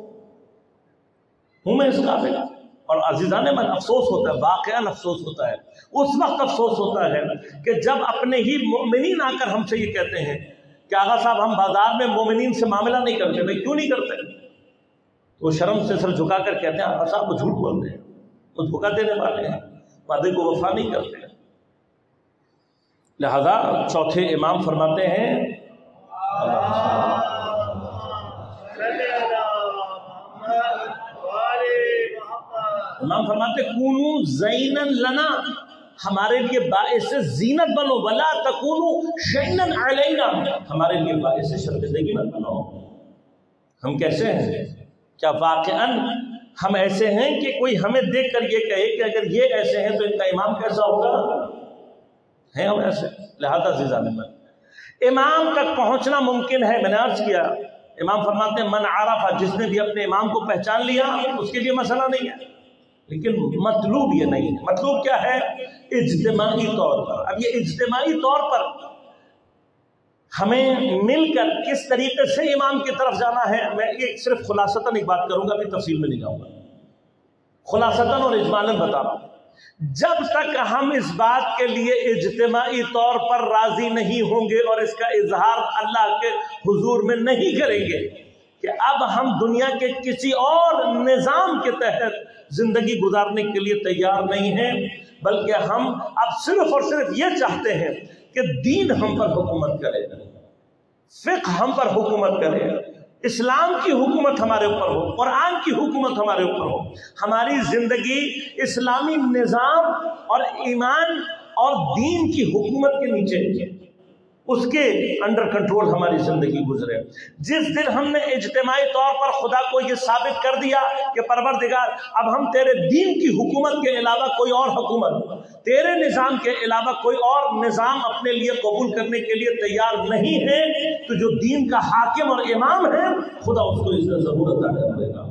ہوں میں اس قابل؟ اور عزیزان من، افسوس ہوتا ہے، واقعاً افسوس ہوتا ہے، اس وقت افسوس ہوتا ہے کہ جب اپنے ہی مومنین آ کر ہم سے یہ کہتے ہیں کہ آغا صاحب ہم بازار میں مومنین سے معاملہ نہیں کرتے۔ بھائی کیوں نہیں کرتے؟ تو شرم سے سر جھکا کر کہتے ہیں آغا صاحب وہ جھوٹ بولتے ہیں، وہ دھوکہ دینے والے ہیں، وعدے کو وفا نہیں کرتے ہیں۔ لہذا چوتھے امام فرماتے ہیں، امام فرماتے کونو زینا لنا، ہمارے لیے باعث زینت بنو، ولا تکونو شینا علینا، ہمارے لیے باعث شرمندگی مت بنو۔ ہم کیسے ہیں؟ کیا واقعاً ہم ایسے ہیں کہ کوئی ہمیں دیکھ کر یہ کہے کہ اگر یہ ایسے ہیں تو ان کا امام کیسا ہوگا؟ ہیں ہم ایسے؟ لہذا عزیزان من، امام تک پہنچنا ممکن ہے۔ میں نے عرض کیا، امام فرماتے ہیں من عرف، جس نے بھی اپنے امام کو پہچان لیا اس کے لیے مسئلہ نہیں ہے، لیکن مطلوب یہ نہیں ہے۔ مطلوب کیا ہے؟ اجتماعی طور پر۔ اب یہ اجتماعی طور پر ہمیں مل کر کس طریقے سے امام کی طرف جانا ہے، میں ایک صرف خلاصتاً ایک بات کروں گا، ابھی تفصیل میں نہیں جاؤں گا، خلاصتاً اور اجمالاً بتا رہا ہوں۔ جب تک ہم اس بات کے لیے اجتماعی طور پر راضی نہیں ہوں گے اور اس کا اظہار اللہ کے حضور میں نہیں کریں گے کہ اب ہم دنیا کے کسی اور نظام کے تحت زندگی گزارنے کے لیے تیار نہیں ہیں، بلکہ ہم اب صرف اور صرف یہ چاہتے ہیں کہ دین ہم پر حکومت کرے، فقہ ہم پر حکومت کرے، اسلام کی حکومت ہمارے اوپر ہو، قرآن کی حکومت ہمارے اوپر ہو، ہماری زندگی اسلامی نظام اور ایمان اور دین کی حکومت کے نیچے، اس کے انڈر کنٹرول ہماری زندگی گزرے۔ جس دن ہم نے اجتماعی طور پر خدا کو یہ ثابت کر دیا کہ پروردگار اب ہم تیرے دین کی حکومت کے علاوہ کوئی اور حکومت، تیرے نظام کے علاوہ کوئی اور نظام اپنے لیے قبول کرنے کے لیے تیار نہیں ہے، تو جو دین کا حاکم اور امام ہے خدا اس کو اس میں ضرورت ادا کرے گا۔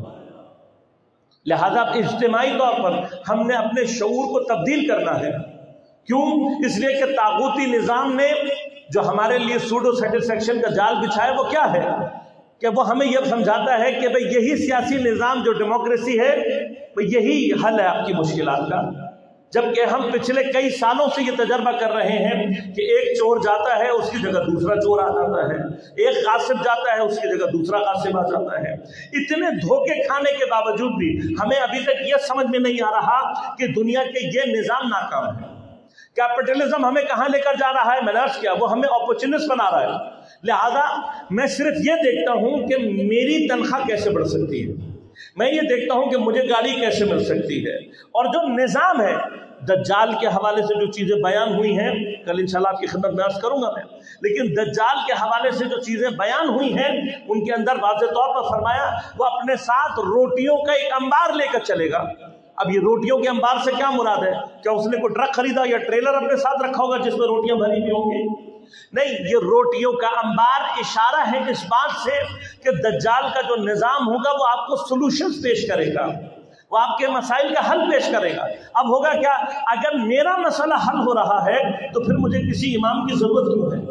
لہذا اجتماعی طور پر ہم نے اپنے شعور کو تبدیل کرنا ہے۔ کیوں؟ اس لیے کہ طاغوتی نظام نے جو ہمارے لیے سوڈو سیٹسفیکشن کا جال بچھایا وہ کیا ہے کہ وہ ہمیں یہ سمجھاتا ہے کہ بھئی یہی سیاسی نظام جو ڈیموکریسی ہے یہی حل ہے آپ کی مشکلات کا، جبکہ ہم پچھلے کئی سالوں سے یہ تجربہ کر رہے ہیں کہ ایک چور جاتا ہے اس کی جگہ دوسرا چور آ جاتا ہے، ایک غاصب جاتا ہے اس کی جگہ دوسرا غاصب آ جاتا ہے۔ اتنے دھوکے کھانے کے باوجود بھی ہمیں ابھی تک یہ سمجھ میں نہیں آ رہا کہ دنیا کے یہ نظام ناکام ہے۔ کیپٹلزم ہمیں کہاں لے کر جا رہا ہے؟ میں نے عرض کیا وہ ہمیں اپورچونسٹ بنا رہا ہے۔ لہذا میں صرف یہ دیکھتا ہوں کہ میری تنخواہ کیسے بڑھ سکتی ہے، میں یہ دیکھتا ہوں کہ مجھے گاڑی کیسے مل سکتی ہے، اور جو نظام ہے دجال کے حوالے سے جو چیزیں بیان ہوئی ہیں، کل انشاءاللہ آپ کی خدمت میں عرض کروں گا میں، لیکن دجال کے حوالے سے جو چیزیں بیان ہوئی ہیں ان کے اندر واضح طور پر فرمایا وہ اپنے ساتھ روٹیوں کا ایک انبار لے کر چلے گا۔ اب یہ روٹیوں کے انبار سے کیا مراد ہے؟ کیا اس نے کوئی ٹرک خریدا یا ٹریلر اپنے ساتھ رکھا ہوگا جس میں روٹیاں بھری ہوئی ہوں گی؟ نہیں، یہ روٹیوں کا انبار اشارہ ہے اس بات سے کہ دجال کا جو نظام ہوگا وہ آپ کو سولوشنز پیش کرے گا، وہ آپ کے مسائل کا حل پیش کرے گا۔ اب ہوگا کیا؟ اگر میرا مسئلہ حل ہو رہا ہے تو پھر مجھے کسی امام کی ضرورت کیوں ہے؟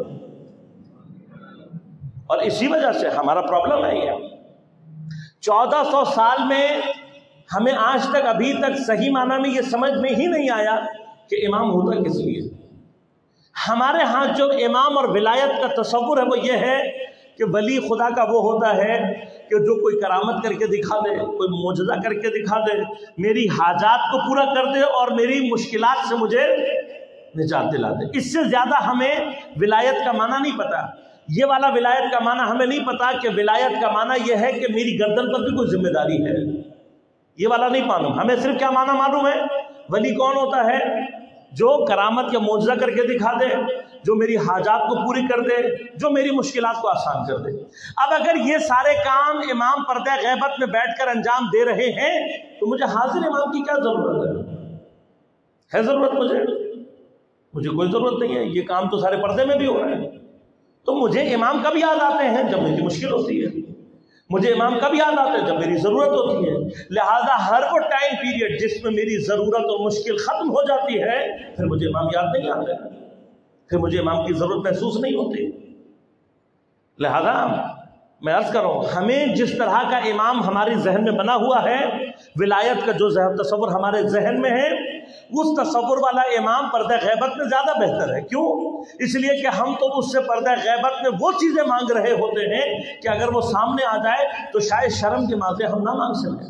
اور اسی وجہ سے ہمارا پرابلم ہے یہ 1400 سال میں ہمیں آج تک ابھی تک صحیح معنی میں یہ سمجھ میں ہی نہیں آیا کہ امام ہوتا کس لیے۔ ہمارے ہاں جو امام اور ولایت کا تصور ہے وہ یہ ہے کہ ولی خدا کا وہ ہوتا ہے کہ جو کوئی کرامت کر کے دکھا دے، کوئی معجزہ کر کے دکھا دے، میری حاجات کو پورا کر دے اور میری مشکلات سے مجھے نجات دلا دے۔ اس سے زیادہ ہمیں ولایت کا معنی نہیں پتا۔ یہ والا ولایت کا معنی ہمیں نہیں پتا کہ ولایت کا معنی یہ ہے کہ میری گردن پر بھی کوئی ذمہ داری ہے، یہ والا نہیں معلوم۔ ہمیں صرف کیا معنی معلوم ہے؟ ولی کون ہوتا ہے؟ جو کرامت یا معجزہ کر کے دکھا دے، جو میری حاجات کو پوری کر دے، جو میری مشکلات کو آسان کر دے۔ اب اگر یہ سارے کام امام پردہ غیبت میں بیٹھ کر انجام دے رہے ہیں تو مجھے حاضر امام کی کیا ضرورت ہے ضرورت مجھے کوئی ضرورت نہیں ہے، یہ کام تو سارے پردے میں بھی ہو رہے ہیں۔ تو مجھے امام کب یاد آتے ہیں؟ جب میری مشکل ہوتی ہے۔ مجھے امام کب یاد آتے ہیں؟ جب میری ضرورت ہوتی ہے۔ لہذا ہر وہ ٹائم پیریڈ جس میں میری ضرورت اور مشکل ختم ہو جاتی ہے، پھر مجھے امام یاد نہیں آتے، پھر مجھے امام کی ضرورت محسوس نہیں ہوتی۔ لہذا میں عرض کر رہا ہوں، ہمیں جس طرح کا امام ہمارے ذہن میں بنا ہوا ہے، ولایت کا جو تصور ہمارے ذہن میں ہے، اس تصور والا امام پردہ غیبت میں زیادہ بہتر ہے۔ کیوں؟ اس لیے کہ ہم تو اس سے پردہ غیبت میں وہ چیزیں مانگ رہے ہوتے ہیں کہ اگر وہ سامنے آ جائے تو شاید شرم کے ماتے ہم نہ مانگ سکیں۔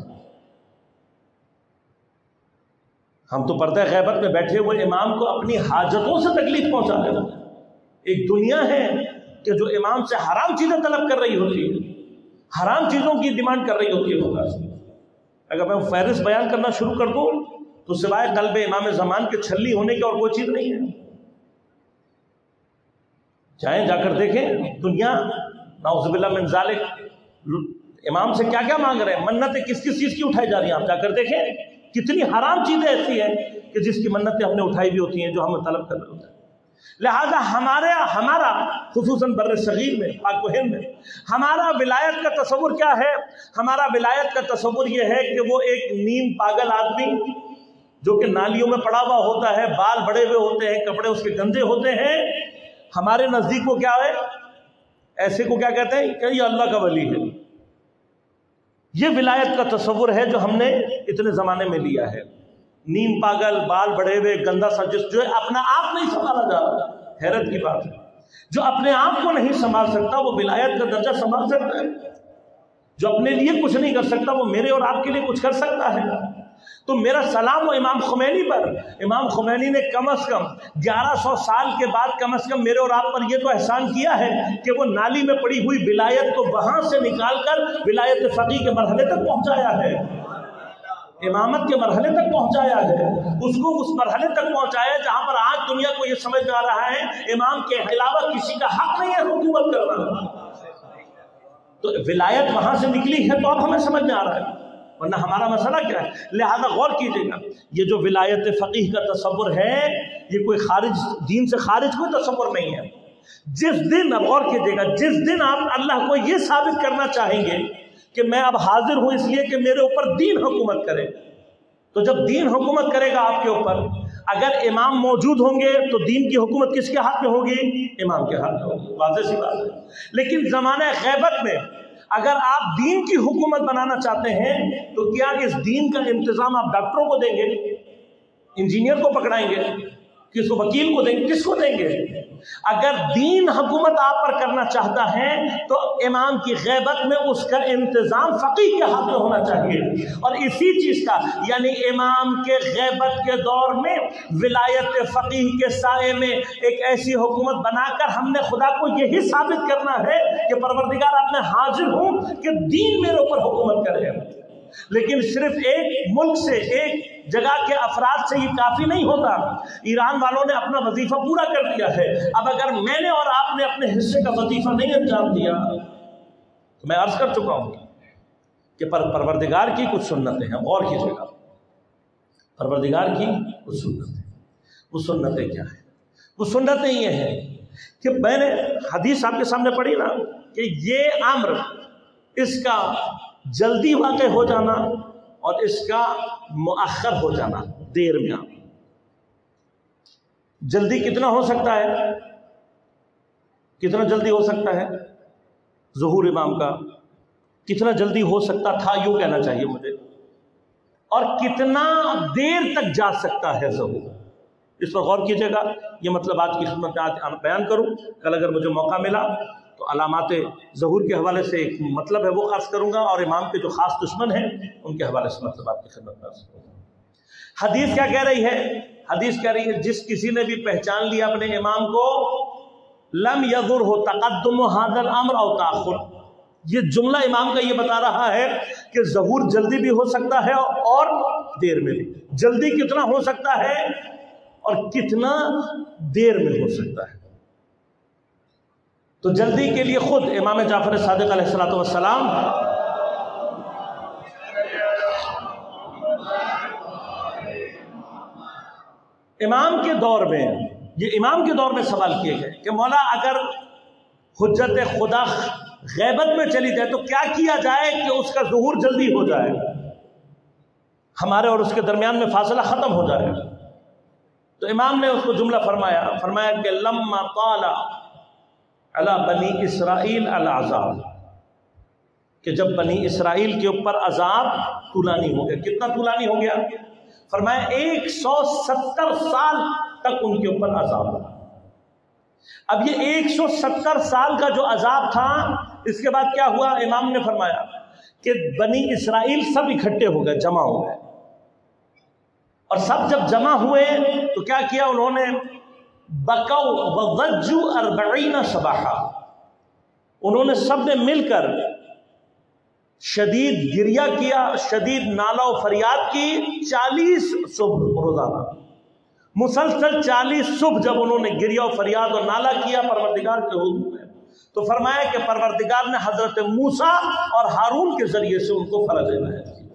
ہم تو پردہ غیبت میں بیٹھے ہوئے امام کو اپنی حاجتوں سے تکلیف پہنچا رہے ہوتے ہیں۔ ایک دنیا ہے کہ جو امام سے حرام چیزیں طلب کر رہی ہوتی ہے، حرام چیزوں کی ڈیمانڈ کر رہی ہوتی ہے خدا سے۔ اگر میں فہرست بیان کرنا شروع کر دوں تو سوائے قلب امام زمان کے چھلنی ہونے کی اور کوئی چیز نہیں ہے۔ چاہے جا کر دیکھیں دنیا، نعوذ باللہ من ذالک، امام سے کیا کیا مانگ رہے ہیں، منتیں کس کس چیز کی اٹھائی جا رہی ہیں۔ آپ جا کر دیکھیں کتنی حرام چیزیں ایسی ہیں کہ جس کی منتیں ہم نے اٹھائی بھی ہوتی ہیں، جو ہمیں طلب کر رہے ہوتے ہیں۔ لہذا ہمارا خصوصاً بر صغیر میں، پاک و ہند میں، ہمارا ولایت کا تصور کیا ہے؟ ہمارا ولایت کا تصور یہ ہے کہ وہ ایک نیم پاگل آدمی جو کہ نالیوں میں پڑا ہوا ہوتا ہے، بال بڑے ہوئے ہوتے ہیں، کپڑے اس کے گندے ہوتے ہیں، ہمارے نزدیک وہ کیا ہے؟ ایسے کو کیا کہتے ہیں کہ یہ اللہ کا ولی ہے۔ یہ ولایت کا تصور ہے جو ہم نے اتنے زمانے میں لیا ہے۔ نیم پاگل، بال بڑے ہوئے، گندا سا، جو اپنا آپ نہیں سنبھالا جا رہا۔ حیرت کی بات ہے، جو اپنے آپ کو نہیں سنبھال سکتا وہ ولایت کا درجہ سنبھال سکتا ہے؟ جو اپنے لیے کچھ نہیں کر سکتا وہ میرے اور آپ کے لیے کچھ کر سکتا ہے؟ تو میرا سلام و امام خمینی پر۔ امام خمینی نے کم از کم 1100 سال کے بعد کم از کم میرے اور آپ پر یہ تو احسان کیا ہے کہ وہ نالی میں پڑی ہوئی ولایت کو وہاں سے نکال کر ولایت فقیہ کے مرحلے تک پہنچایا ہے، امامت کے مرحلے تک پہنچایا ہے، اس کو اس مرحلے تک پہنچایا جہاں پر آج دنیا کو یہ سمجھ میں آ رہا ہے امام کے علاوہ کسی کا حق نہیں ہے حکومت کرنا۔ تو ولایت وہاں سے نکلی ہے تو اب ہمیں سمجھ میں آ رہا ہے، ورنہ ہمارا مسئلہ کیا ہے؟ لہذا غور کیجئے گا، یہ جو ولایت فقیہ کا تصور ہے یہ کوئی خارج دین سے خارج کوئی تصور نہیں ہے۔ جس دن، اب غور کیجئے گا، جس دن آپ اللہ کو یہ ثابت کرنا چاہیں گے کہ میں اب حاضر ہوں اس لیے کہ میرے اوپر دین حکومت کرے، تو جب دین حکومت کرے گا آپ کے اوپر، اگر امام موجود ہوں گے تو دین کی حکومت کس کے ہاتھ میں ہوگی؟ امام کے ہاتھ میں ہوگی، واضح سی بات ہے۔ لیکن زمانہ غیبت میں اگر آپ دین کی حکومت بنانا چاہتے ہیں تو کیا اس دین کا انتظام آپ ڈاکٹروں کو دیں گے، انجینئر کو پکڑائیں گے، کس کو، وکیل کو دیں گے، کس کو دیں گے؟ اگر دین حکومت آپ پر کرنا چاہتا ہے تو امام کی غیبت میں اس کا انتظام فقیہ کے ہاتھ میں ہونا چاہیے۔ اور اسی چیز کا یعنی امام کے غیبت کے دور میں ولایت فقیہ کے سائے میں ایک ایسی حکومت بنا کر ہم نے خدا کو یہی ثابت کرنا ہے کہ پروردگار آپ میں حاضر ہوں کہ دین میرے اوپر حکومت کرے۔ لیکن صرف ایک ملک سے، ایک جگہ کے افراد سے یہ کافی نہیں ہوتا۔ ایران والوں نے اپنا وظیفہ پورا کر دیا ہے، اب اگر میں نے اور آپ نے اپنے حصے کا وظیفہ نہیں انجام دیا تو میں عرض کر چکا ہوں کہ پروردگار کی کچھ سنتیں ہیں، غور کیجیے گا، پروردگار کی کچھ سنتیں، وہ سنتیں کیا ہیں؟ وہ سنتیں یہ ہیں کہ میں نے حدیث آپ کے سامنے پڑھی نا کہ یہ امر، اس کا جلدی واقع ہو جانا اور اس کا مؤخر ہو جانا، دیر میں آنا۔ جلدی کتنا ہو سکتا ہے؟ کتنا جلدی ہو سکتا ہے ظہور امام کا؟ کتنا جلدی ہو سکتا تھا، یوں کہنا چاہیے مجھے، اور کتنا دیر تک جا سکتا ہے ظہور؟ اس پر غور کیجیے گا. یہ مطلب آج کی خدمت میں آج بیان کروں. کل اگر مجھے موقع ملا تو علامات ظہور کے حوالے سے ایک مطلب ہے وہ خاص کروں گا، اور امام کے جو خاص دشمن ہیں ان کے حوالے سے مطلب آپ کی خدمت میں کروں گا. حدیث کیا کہہ رہی ہے؟ حدیث کہہ رہی ہے جس کسی نے بھی پہچان لیا اپنے امام کو، لم یضرہ تقدم ھذا الامر او تاخر. یہ جملہ امام کا یہ بتا رہا ہے کہ ظہور جلدی بھی ہو سکتا ہے اور دیر میں بھی. جلدی کتنا ہو سکتا ہے اور کتنا دیر میں ہو سکتا ہے. تو جلدی کے لیے خود امام جعفر صادق علیہ السلام امام کے دور میں، یہ امام کے دور میں سوال کیے گئے کہ مولا اگر حجت خدا غیبت میں چلی جائے تو کیا کیا جائے کہ اس کا ظہور جلدی ہو جائے، ہمارے اور اس کے درمیان میں فاصلہ ختم ہو جائے. تو امام نے اس کو جملہ فرمایا کہ لما طال علی بنی اسرائیل العذاب، کہ جب بنی اسرائیل کے اوپر عذاب طولانی ہو گیا. کتنا طولانی ہو گیا؟ فرمایا 170 سال تک ان کے اوپر عذاب رہا. اب یہ 170 سال کا جو عذاب تھا، اس کے بعد کیا ہوا؟ امام نے فرمایا کہ بنی اسرائیل سب اکٹھے ہو گئے، جمع ہو گئے. اور سب جب جمع ہوئے تو کیا کیا انہوں نے؟ بکوا وضجوا 40 صباحا، انہوں نے سب نے مل کر شدید گریہ کیا، شدید نالہ و فریاد کی. 40 صبح روزانہ مسلسل 40 صبح جب انہوں نے گریہ و فریاد اور نالہ کیا پروردگار کے حضور میں، تو فرمایا کہ پروردگار نے حضرت موسیٰ اور ہارون کے ذریعے سے ان کو فرج عنایت کی.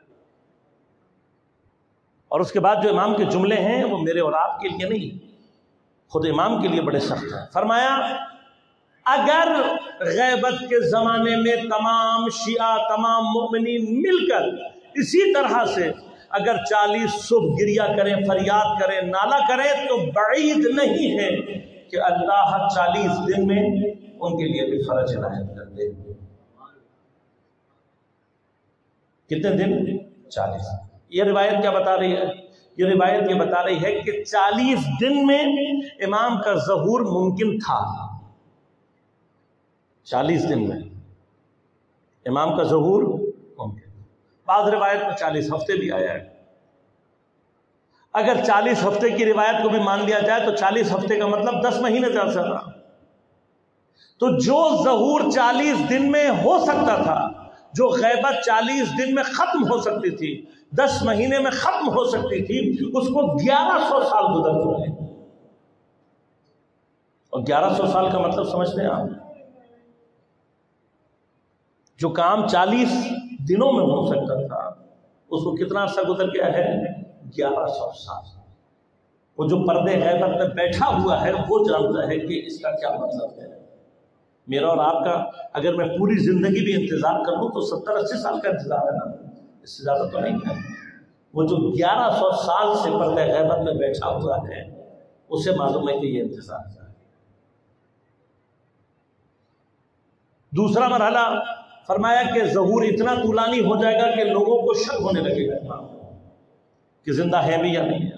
اور اس کے بعد جو امام کے جملے ہیں وہ میرے اور آپ کے لیے نہیں، خود امام کے لیے بڑے سخت ہیں. فرمایا اگر غیبت کے زمانے میں تمام شیعہ، تمام مومنین مل کر اسی طرح سے اگر 40 صبح گریہ کریں، فریاد کریں، نالہ کریں، تو بعید نہیں ہے کہ اللہ 40 دن میں ان کے لیے بھی فرج عنایت کر دے. کتنے دن؟ 40. یہ روایت کیا بتا رہی ہے؟ یہ روایت یہ بتا رہی ہے کہ 40 دن میں امام کا ظہور ممکن تھا. 40 دن میں امام کا ظہور ممکن. بعض روایت میں 40 ہفتے بھی آیا ہے. اگر 40 ہفتے کی روایت کو بھی مان لیا جائے تو 40 ہفتے کا مطلب 10 مہینے سے زیادہ رہا. تو جو ظہور 40 دن میں ہو سکتا تھا، جو غیبت 40 دن میں ختم ہو سکتی تھی، 10 مہینے میں ختم ہو سکتی تھی، اس کو 1100 سال گزر چکے. اور 1100 سال کا مطلب سمجھتے ہیں آپ؟ جو کام 40 دنوں میں ہو سکتا تھا اس کو کتنا عرصہ گزر گیا ہے؟ 1100 سال. وہ جو پردے غیبت میں بیٹھا ہوا ہے وہ جانتا ہے کہ اس کا کیا مطلب ہے. میرا اور آپ کا اگر میں پوری زندگی بھی انتظار کر لوں تو 70-80 سال کا انتظار ہے نا، اس سے زیادہ تو نہیں ہے. وہ جو 1100 سال سے پردے غیبت میں بیٹھا ہوا ہے اسے معلوم ہے کہ یہ انتظار ہے. دوسرا مرحلہ فرمایا کہ ظہور اتنا طولانی ہو جائے گا کہ لوگوں کو شک ہونے لگے گا کہ زندہ ہے بھی یا نہیں ہے.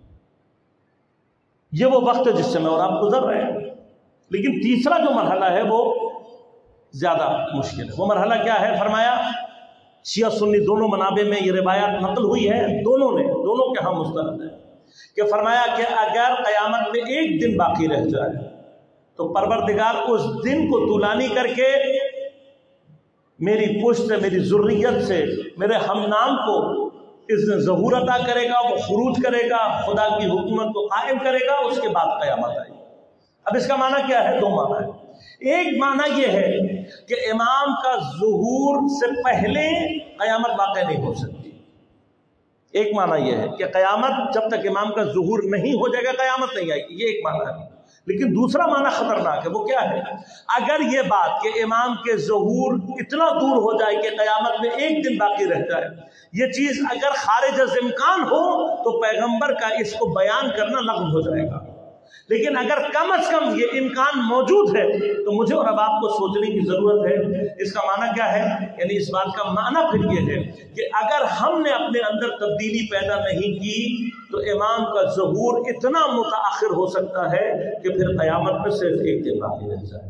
یہ وہ وقت ہے جس سے میں اور آپ گزر رہے ہیں. لیکن تیسرا جو مرحلہ ہے وہ زیادہ مشکل ہے. وہ مرحلہ کیا ہے؟ فرمایا شیعہ سنی دونوں منابع میں یہ روایات نقل ہوئی ہے، دونوں کے ہاں مستند ہے کہ فرمایا کہ اگر قیامت میں ایک دن باقی رہ جائے تو پروردگار اس دن کو طولانی کر کے میری پشت سے، میری ذریت سے، میرے ہم نام کو اس نے ظہور عطا کرے گا، وہ خروج کرے گا، خدا کی حکومت کو قائم کرے گا. اس کے بعد قیامت آئے گی. اب اس کا معنی کیا ہے؟ 2 معنی ہے. ایک معنی یہ ہے کہ امام کا ظہور سے پہلے قیامت واقع نہیں ہو سکتی. ایک معنی یہ ہے کہ قیامت جب تک امام کا ظہور نہیں ہو جائے گا قیامت نہیں آئے گی. یہ ایک معنی ہے. لیکن دوسرا معنی خطرناک ہے. وہ کیا ہے؟ اگر یہ بات کہ امام کے ظہور اتنا دور ہو جائے کہ قیامت میں ایک دن باقی رہ جائے، یہ چیز اگر خارج از امکان ہو تو پیغمبر کا اس کو بیان کرنا لغو ہو جائے گا. لیکن اگر کم از کم یہ امکان موجود ہے تو مجھے اور اب آپ کو سوچنے کی ضرورت ہے۔ اس کا معنی کیا ہے؟ یعنی اس بات کا معنی پھر یہ ہے کہ اگر ہم نے اپنے اندر تبدیلی پیدا نہیں کی تو امام کا ظہور اتنا متاخر ہو سکتا ہے کہ پھر قیامت میں صرف ایک دن باقی رہ جائے۔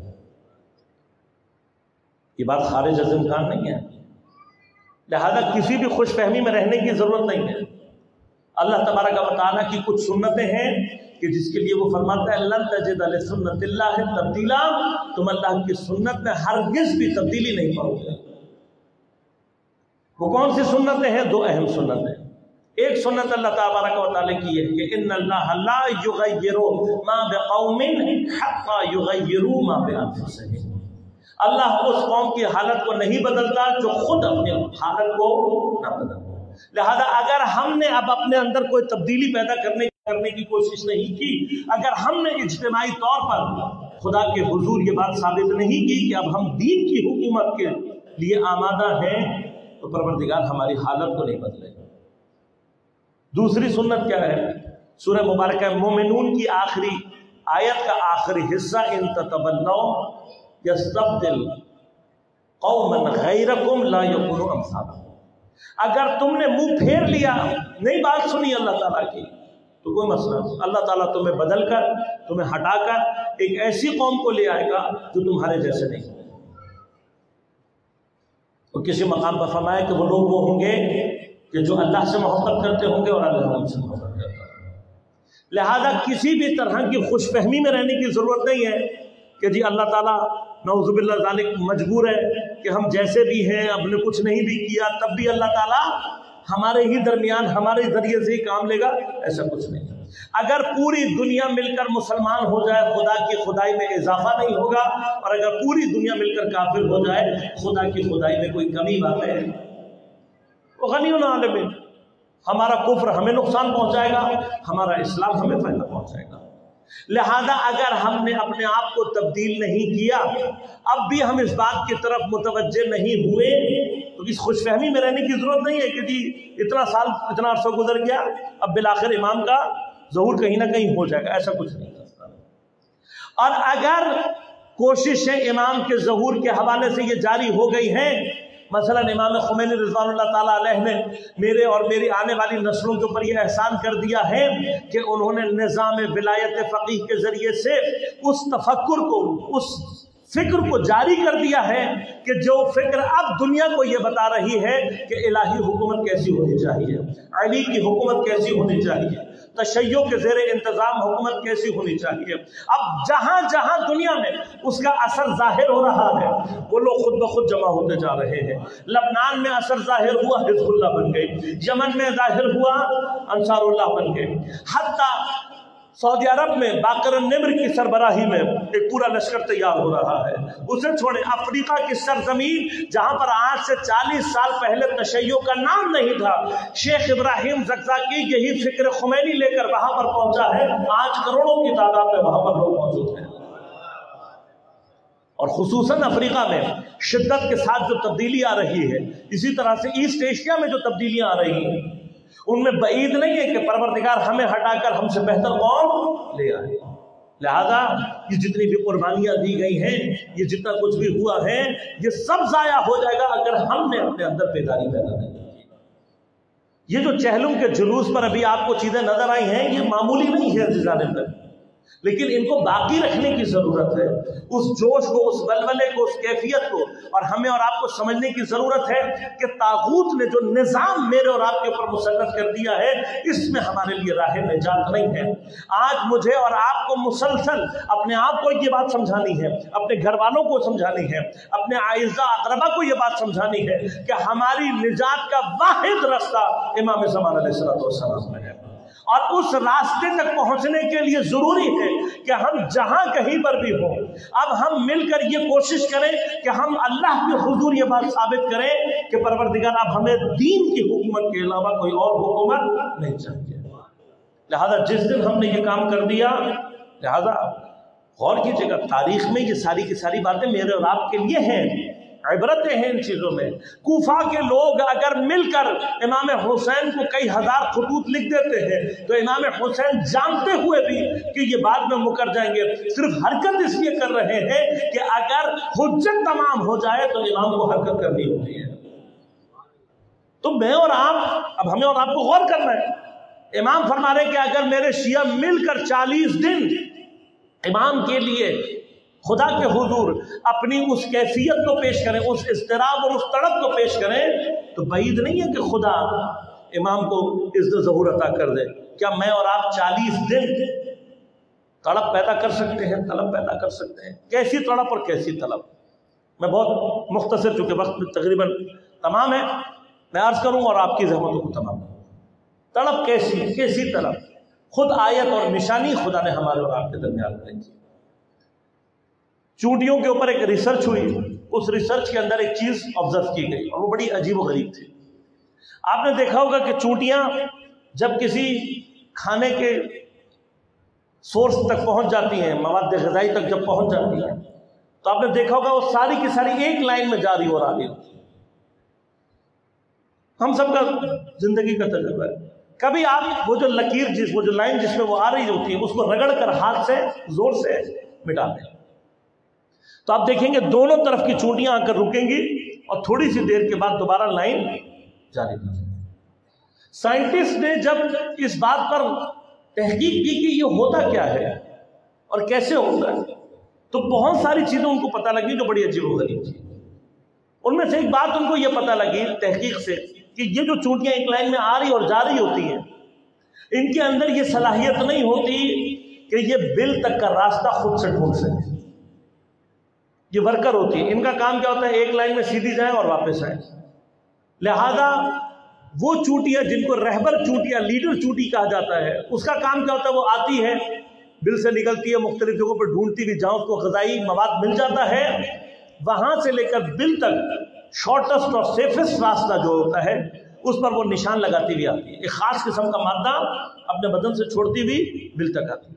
یہ بات خارج از امکان نہیں ہے، لہذا کسی بھی خوش فہمی میں رہنے کی ضرورت نہیں ہے۔ اللہ تبارک و تعالیٰ کی کچھ سنتیں ہیں کہ جس کے لیے وہ فرماتا ہے لن تجد لسنت اللہ تبدیلا، تم اللہ کی سنت میں ہرگز بھی تبدیلی نہیں پاؤ گے۔ وہ کون سی سنتیں ہیں؟ دو اہم سنتیں۔ ایک سنت اللہ تبارک و تعالیٰ کی ہے کہ ان اللہ لا یغیر ما بقوم حتی یغیروا ما بانفسہم، اللہ اس قوم کی حالت کو نہیں بدلتا جو خود اپنے حالت کو نہ بدلتا۔ لہذا اگر ہم نے اب اپنے اندر کوئی تبدیلی پیدا کرنے کی کوشش نہیں کی، اگر ہم نے اجتماعی طور پر خدا کے حضور یہ بات ثابت نہیں کی کہ اب ہم دین کی حکومت کے لیے آمادہ ہیں، تو پروردگار ہماری حالت کو نہیں بدلے گا۔ دوسری سنت کیا ہے؟ سورہ مبارکہ مومنون کی آخری آیت کا آخری حصہ ان تتولوا یستبدل قوما غیرکم لا یکونوا امثالکم، اگر تم نے منہ پھیر لیا، نہیں بات سنی اللہ تعالیٰ کی، تو کوئی مسئلہ نہیں، اللہ تعالیٰ تمہیں بدل کر، تمہیں ہٹا کر ایک ایسی قوم کو لے آئے گا جو تمہارے جیسے نہیں۔ اور کسی مقام پر فرمایا کہ وہ لوگ وہ ہوں گے کہ جو اللہ سے محبت کرتے ہوں گے اور اللہ ان سے محبت کرتا ہے۔ لہذا کسی بھی طرح کی خوش فہمی میں رہنے کی ضرورت نہیں ہے کہ جی اللہ تعالیٰ نعوذ باللہ ذالک مجبور ہے کہ ہم جیسے بھی ہیں، اب نے کچھ نہیں بھی کیا تب بھی اللہ تعالیٰ ہمارے ہی درمیان ہمارے ذریعے سے ہی کام لے گا، ایسا کچھ نہیں۔ اگر پوری دنیا مل کر مسلمان ہو جائے خدا کی خدائی میں اضافہ نہیں ہوگا، اور اگر پوری دنیا مل کر کافر ہو جائے خدا کی خدائی میں کوئی کمی بات ہے؟ وہ غنی عالم ہے، ہمارا کفر ہمیں نقصان پہنچائے گا، ہمارا اسلام ہمیں فائدہ پہنچائے گا۔ لہذا اگر ہم نے اپنے آپ کو تبدیل نہیں کیا، اب بھی ہم اس بات کی طرف متوجہ نہیں ہوئے، تو اس خوش فہمی میں رہنے کی ضرورت نہیں ہے کہ جی اتنا سال اتنا عرصہ گزر گیا، اب بالآخر امام کا ظہور کہیں نہ کہیں ہو جائے گا، ایسا کچھ نہیں کرتا۔ اور اگر کوششیں امام کے ظہور کے حوالے سے یہ جاری ہو گئی ہیں، مثلا امام خمینی رضوان اللہ تعالیٰ علیہ نے میرے اور میری آنے والی نسلوں کے اوپر یہ احسان کر دیا ہے کہ انہوں نے نظام ولایت فقیہ کے ذریعے سے اس تفکر کو، اس فکر کو جاری کر دیا ہے کہ جو فکر اب دنیا کو یہ بتا رہی ہے کہ الہی حکومت کیسی ہونی چاہیے، علی کی حکومت کیسی ہونی چاہیے، تشیع کے زیر انتظام حکومت کیسی ہونی چاہیے۔ اب جہاں جہاں دنیا میں اس کا اثر ظاہر ہو رہا ہے وہ لوگ خود بخود جمع ہوتے جا رہے ہیں۔ لبنان میں اثر ظاہر ہوا، حزب اللہ بن گئی، یمن میں ظاہر ہوا، انصار اللہ بن گئے، حتیٰ سعودی عرب میں باقر النمر کی سربراہی میں ایک پورا لشکر تیار ہو رہا ہے۔ اسے چھوڑیں، افریقہ کی سرزمین جہاں پر آج سے 40 سال پہلے تشیع کا نام نہیں تھا، شیخ ابراہیم زقزاقی یہی فکر خمینی لے کر وہاں پر پہنچا ہے، آج کروڑوں کی تعداد میں وہاں پر لوگ موجود ہیں۔ اور خصوصاً افریقہ میں شدت کے ساتھ جو تبدیلی آ رہی ہے، اسی طرح سے ایسٹ ایشیا میں جو تبدیلیاں آ رہی ہیں، ان میں بعید نہیں ہے کہ پروردگار ہمیں ہٹا کر ہم سے بہتر قوم لے آئے۔ لہذا یہ جتنی بھی قربانیاں دی گئی ہیں، یہ جتنا کچھ بھی ہوا ہے، یہ سب ضائع ہو جائے گا اگر ہم نے اپنے اندر بیداری پیدا نہیں کی۔ یہ جو چہلم کے جلوس پر ابھی آپ کو چیزیں نظر آئی ہیں، یہ معمولی نہیں ہے عزیزان اللہ، لیکن ان کو باقی رکھنے کی ضرورت ہے، اس جوش کو، اس بلبلے کو، اس کیفیت کو، اور ہمیں اور آپ کو سمجھنے کی ضرورت ہے کہ طاغوت نے جو نظام میرے اور آپ کے اوپر مسلط کر دیا ہے، اس میں ہمارے لیے راہ نجات نہیں ہے۔ آج مجھے اور آپ کو مسلسل اپنے آپ کو یہ بات سمجھانی ہے، اپنے گھر والوں کو سمجھانی ہے، اپنے اعزاء اقربا کو یہ بات سمجھانی ہے کہ ہماری نجات کا واحد راستہ امام زمان علیہ السلام میں ہے، اور اس راستے تک پہنچنے کے لیے ضروری ہے کہ ہم جہاں کہیں پر بھی ہوں، اب ہم مل کر یہ کوشش کریں کہ ہم اللہ کے حضور یہ بات ثابت کریں کہ پروردگار اب ہمیں دین کی حکومت کے علاوہ کوئی اور حکومت نہیں چاہیے۔ لہذا جس دن ہم نے یہ کام کر دیا، لہذا غور کیجیے گا، تاریخ میں یہ ساری کی ساری باتیں میرے اور آپ کے لیے ہیں، عبرتیں ہیں ان چیزوں میں۔ کوفہ کے لوگ اگر مل کر امام حسین کو کئی ہزار خطوط لکھ دیتے ہیں تو امام حسین جانتے ہوئے بھی کہ یہ بعد میں مکر جائیں گے، صرف حرکت اس لیے کر رہے ہیں کہ اگر حجت تمام ہو جائے تو امام کو حرکت کرنی ہوتی ہے۔ تو میں اور آپ، اب ہمیں اور آپ کو غور کرنا ہے۔ امام فرما رہے کہ اگر میرے شیعہ مل کر 40 دن امام کے لیے خدا کے حضور اپنی اس کیفیت کو پیش کریں، اس اضطراب اور اس تڑپ کو پیش کریں، تو بعید نہیں ہے کہ خدا امام کو عزت ظہور عطا کر دے۔ کیا میں اور آپ 40 دن تڑپ پیدا کر سکتے ہیں، طلب پیدا کر سکتے ہیں؟ کیسی تڑپ اور کیسی طلب؟ میں بہت مختصر، چونکہ وقت تقریباً تمام ہے، میں عرض کروں اور آپ کی زحمتوں کو تمام کروں۔ تڑپ کیسی طلب؟ خود آیت اور نشانی خدا نے ہمارے اور آپ کے درمیان رکھی۔ چونٹیوں کے اوپر ایک ریسرچ ہوئی، اس ریسرچ کے اندر ایک چیز آبزرو کی گئی اور وہ بڑی عجیب و غریب تھی۔ آپ نے دیکھا ہوگا کہ چونٹیاں جب کسی کھانے کے سورس تک پہنچ جاتی ہیں، مواد غذائی تک جب پہنچ جاتی ہیں، تو آپ نے دیکھا ہوگا وہ ساری کی ساری ایک لائن میں جاری ہو رہی ہوتی ہے۔ ہم سب کا زندگی کا تجربہ ہے۔ کبھی آپ وہ جو لکیر وہ جو لائن جس میں وہ آ رہی ہوتی ہے اس کو رگڑ کر ہاتھ سے زور سے مٹا دیں تو آپ دیکھیں گے دونوں طرف کی چونٹیاں آ کر رکیں گی اور تھوڑی سی دیر کے بعد دوبارہ لائن جاری ہو جائے گی۔ سائنٹسٹ نے جب اس بات پر تحقیق کی کہ یہ ہوتا کیا ہے اور کیسے ہوتا ہے تو بہت ساری چیزیں ان کو پتہ لگی جو بڑی عجیب و غریب تھی۔ ان میں سے ایک بات ان کو یہ پتہ لگی تحقیق سے کہ یہ جو چونٹیاں ایک لائن میں آ رہی اور جا رہی ہوتی ہیں، ان کے اندر یہ صلاحیت نہیں ہوتی کہ یہ بل تک کا راستہ خود سے ڈھونڈ سکے۔ یہ ورکر ہوتی ہے، ان کا کام کیا ہوتا ہے؟ ایک لائن میں سیدھی جائیں اور واپس آئیں۔ لہذا وہ چونٹیاں جن کو رہبر چونٹیاں، لیڈر چونٹی کہا جاتا ہے، اس کا کام کیا ہوتا ہے؟ وہ آتی ہے، بل سے نکلتی ہے، مختلف جگہوں پر ڈھونڈتی بھی، جہاں اس کو غذائی مواد مل جاتا ہے، وہاں سے لے کر بل تک شارٹسٹ اور سیفسٹ راستہ جو ہوتا ہے اس پر وہ نشان لگاتی ہوئی آتی ہے۔ ایک خاص قسم کا مادہ اپنے بدن سے چھوڑتی ہوئی بل تک آتی ہے۔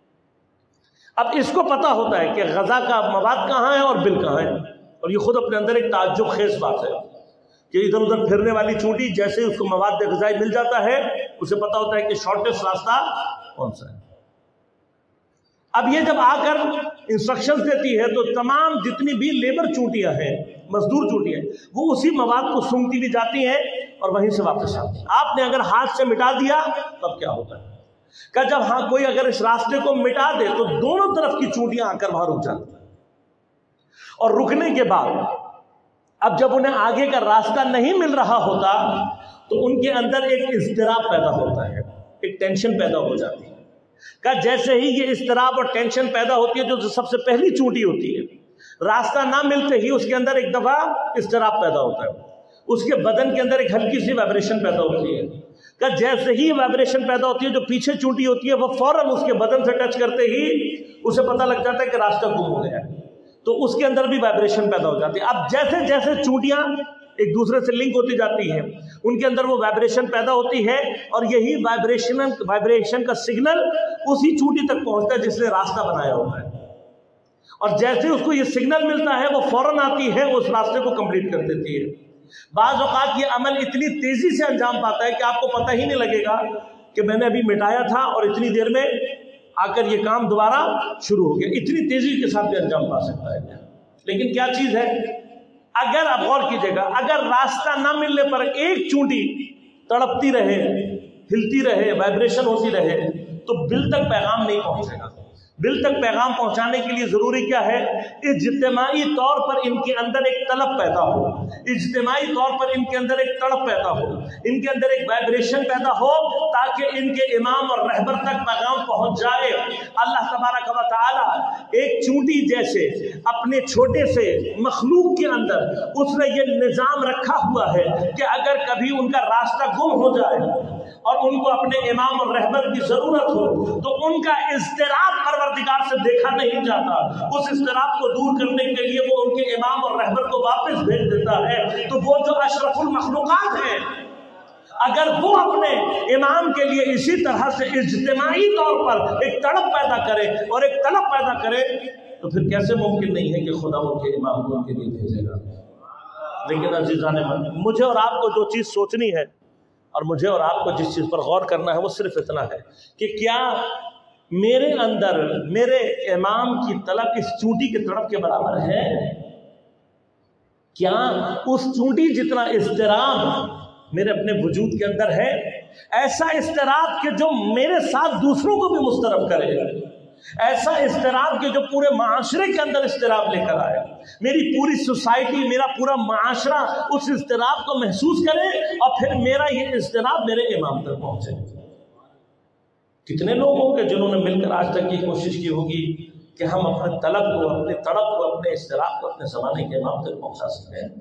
اب اس کو پتا ہوتا ہے کہ غذا کا مواد کہاں ہے اور بل کہاں ہے، اور یہ خود اپنے اندر ایک تعجب خیز بات ہے کہ ادھر ادھر پھرنے والی چونٹی جیسے اس کو مواد غذائی مل جاتا ہے اسے پتا ہوتا ہے کہ شارٹیسٹ راستہ کون سا ہے۔ اب یہ جب آ کر انسٹرکشنز دیتی ہے تو تمام جتنی بھی لیبر چونٹیاں ہیں، مزدور چونٹیاں ہیں، وہ اسی مواد کو سونگتی بھی جاتی ہیں اور وہیں سے واپس آتی ہیں۔ آپ نے اگر ہاتھ سے مٹا دیا تب کیا ہوتا ہے کہ جب کوئی اگر اس راستے کو مٹا دے تو دونوں طرف کی چونٹیاں آ کر وہاں رک جاتی ہیں، اور رکنے کے بعد اب جب انہیں آگے کا راستہ نہیں مل رہا ہوتا تو ان کے اندر ایک اضطراب پیدا ہوتا ہے، ایک ٹینشن پیدا ہو جاتی ہے کہ جیسے ہی یہ اضطراب اور ٹینشن پیدا ہوتی ہے، جو سب سے پہلی چونٹی ہوتی ہے، راستہ نہ ملتے ہی اس کے اندر ایک دفعہ اضطراب پیدا ہوتا ہے، اس کے بدن کے اندر ایک ہلکی سی وائبریشن پیدا ہوتی ہے کہ جیسے ہی وائبریشن پیدا ہوتی ہے جو پیچھے چونٹی ہوتی ہے وہ فوراً اس کے بدن سے ٹچ کرتے ہی اسے پتہ لگ جاتا ہے کہ راستہ گم ہو گیا ہے، تو اس کے اندر بھی وائبریشن پیدا ہو جاتی ہے۔ اب جیسے جیسے چونٹیاں ایک دوسرے سے لنک ہوتی جاتی ہیں ان کے اندر وہ وائبریشن پیدا ہوتی ہے، اور یہی وائبریشن کا سگنل اسی چونٹی تک پہنچتا ہے جس نے راستہ بنایا ہوتا ہے، اور جیسے اس کو یہ سگنل ملتا ہے وہ فوراً آتی ہے، اس راستے کو کمپلیٹ کر دیتی ہے۔ بعض اوقات یہ عمل اتنی تیزی سے انجام پاتا ہے کہ آپ کو پتہ ہی نہیں لگے گا کہ میں نے ابھی مٹایا تھا اور اتنی دیر میں آ کر یہ کام دوبارہ شروع ہو گیا، اتنی تیزی کے ساتھ یہ انجام پا سکتا ہے۔ لیکن کیا چیز ہے، اگر آپ غور کیجئے گا، اگر راستہ نہ ملنے پر ایک چونٹی تڑپتی رہے، ہلتی رہے، وائبریشن ہوتی رہے تو بل تک پیغام نہیں پہنچے گا۔ بل تک پیغام پہنچانے کے لیے ضروری کیا ہے؟ اجتماعی طور پر ان کے اندر ایک طلب پیدا ہو، اجتماعی طور پر ان کے اندر ایک تڑپ پیدا ہو، ان کے اندر ایک وائبریشن پیدا ہو تاکہ ان کے امام اور رہبر تک پیغام پہنچ جائے۔ اللہ تبارک و تعالی ایک چونٹی جیسے اپنے چھوٹے سے مخلوق کے اندر اس نے یہ نظام رکھا ہوا ہے کہ اگر کبھی ان کا راستہ گم ہو جائے اور ان کو اپنے امام اور رہبر کی ضرورت ہو تو ان کا اضطراب پروردگار سے دیکھا نہیں جاتا، اس اضطراب کو دور کرنے کے لیے وہ ان کے امام اور رہبر کو واپس بھیج دیتا ہے۔ تو وہ جو اشرف المخلوقات ہیں اگر وہ اپنے امام کے لیے اسی طرح سے اجتماعی طور پر ایک تڑپ پیدا کرے اور ایک طلب پیدا کرے تو پھر کیسے ممکن نہیں ہے کہ خدا ان کے امام کو ان کے لیے بھیجے گا۔ لیکن عزیزان من، مجھے اور آپ کو جو چیز سوچنی ہے اور مجھے اور آپ کو جس چیز پر غور کرنا ہے وہ صرف اتنا ہے کہ کیا میرے اندر میرے امام کی طلب اس چونٹی کے تڑپ کے برابر ہے؟ کیا اس چونٹی جتنا اضطراب میرے اپنے وجود کے اندر ہے؟ ایسا اضطراب کہ جو میرے ساتھ دوسروں کو بھی مضطرب کرے، ایسا اضطراب کہ جو پورے معاشرے کے اندر اضطراب لے کر آئے، میری پوری سوسائٹی، میرا پورا معاشرہ اس اضطراب کو محسوس کرے اور پھر میرا یہ اضطراب میرے امام تک پہنچے۔ کتنے لوگ ہوں گے جنہوں نے مل کر آج تک یہ کوشش کی ہوگی کہ ہم اپنے طلب کو، اپنے تڑپ کو، اپنے اضطراب کو اپنے زمانے کے امام تک پہنچا سکتے ہیں؟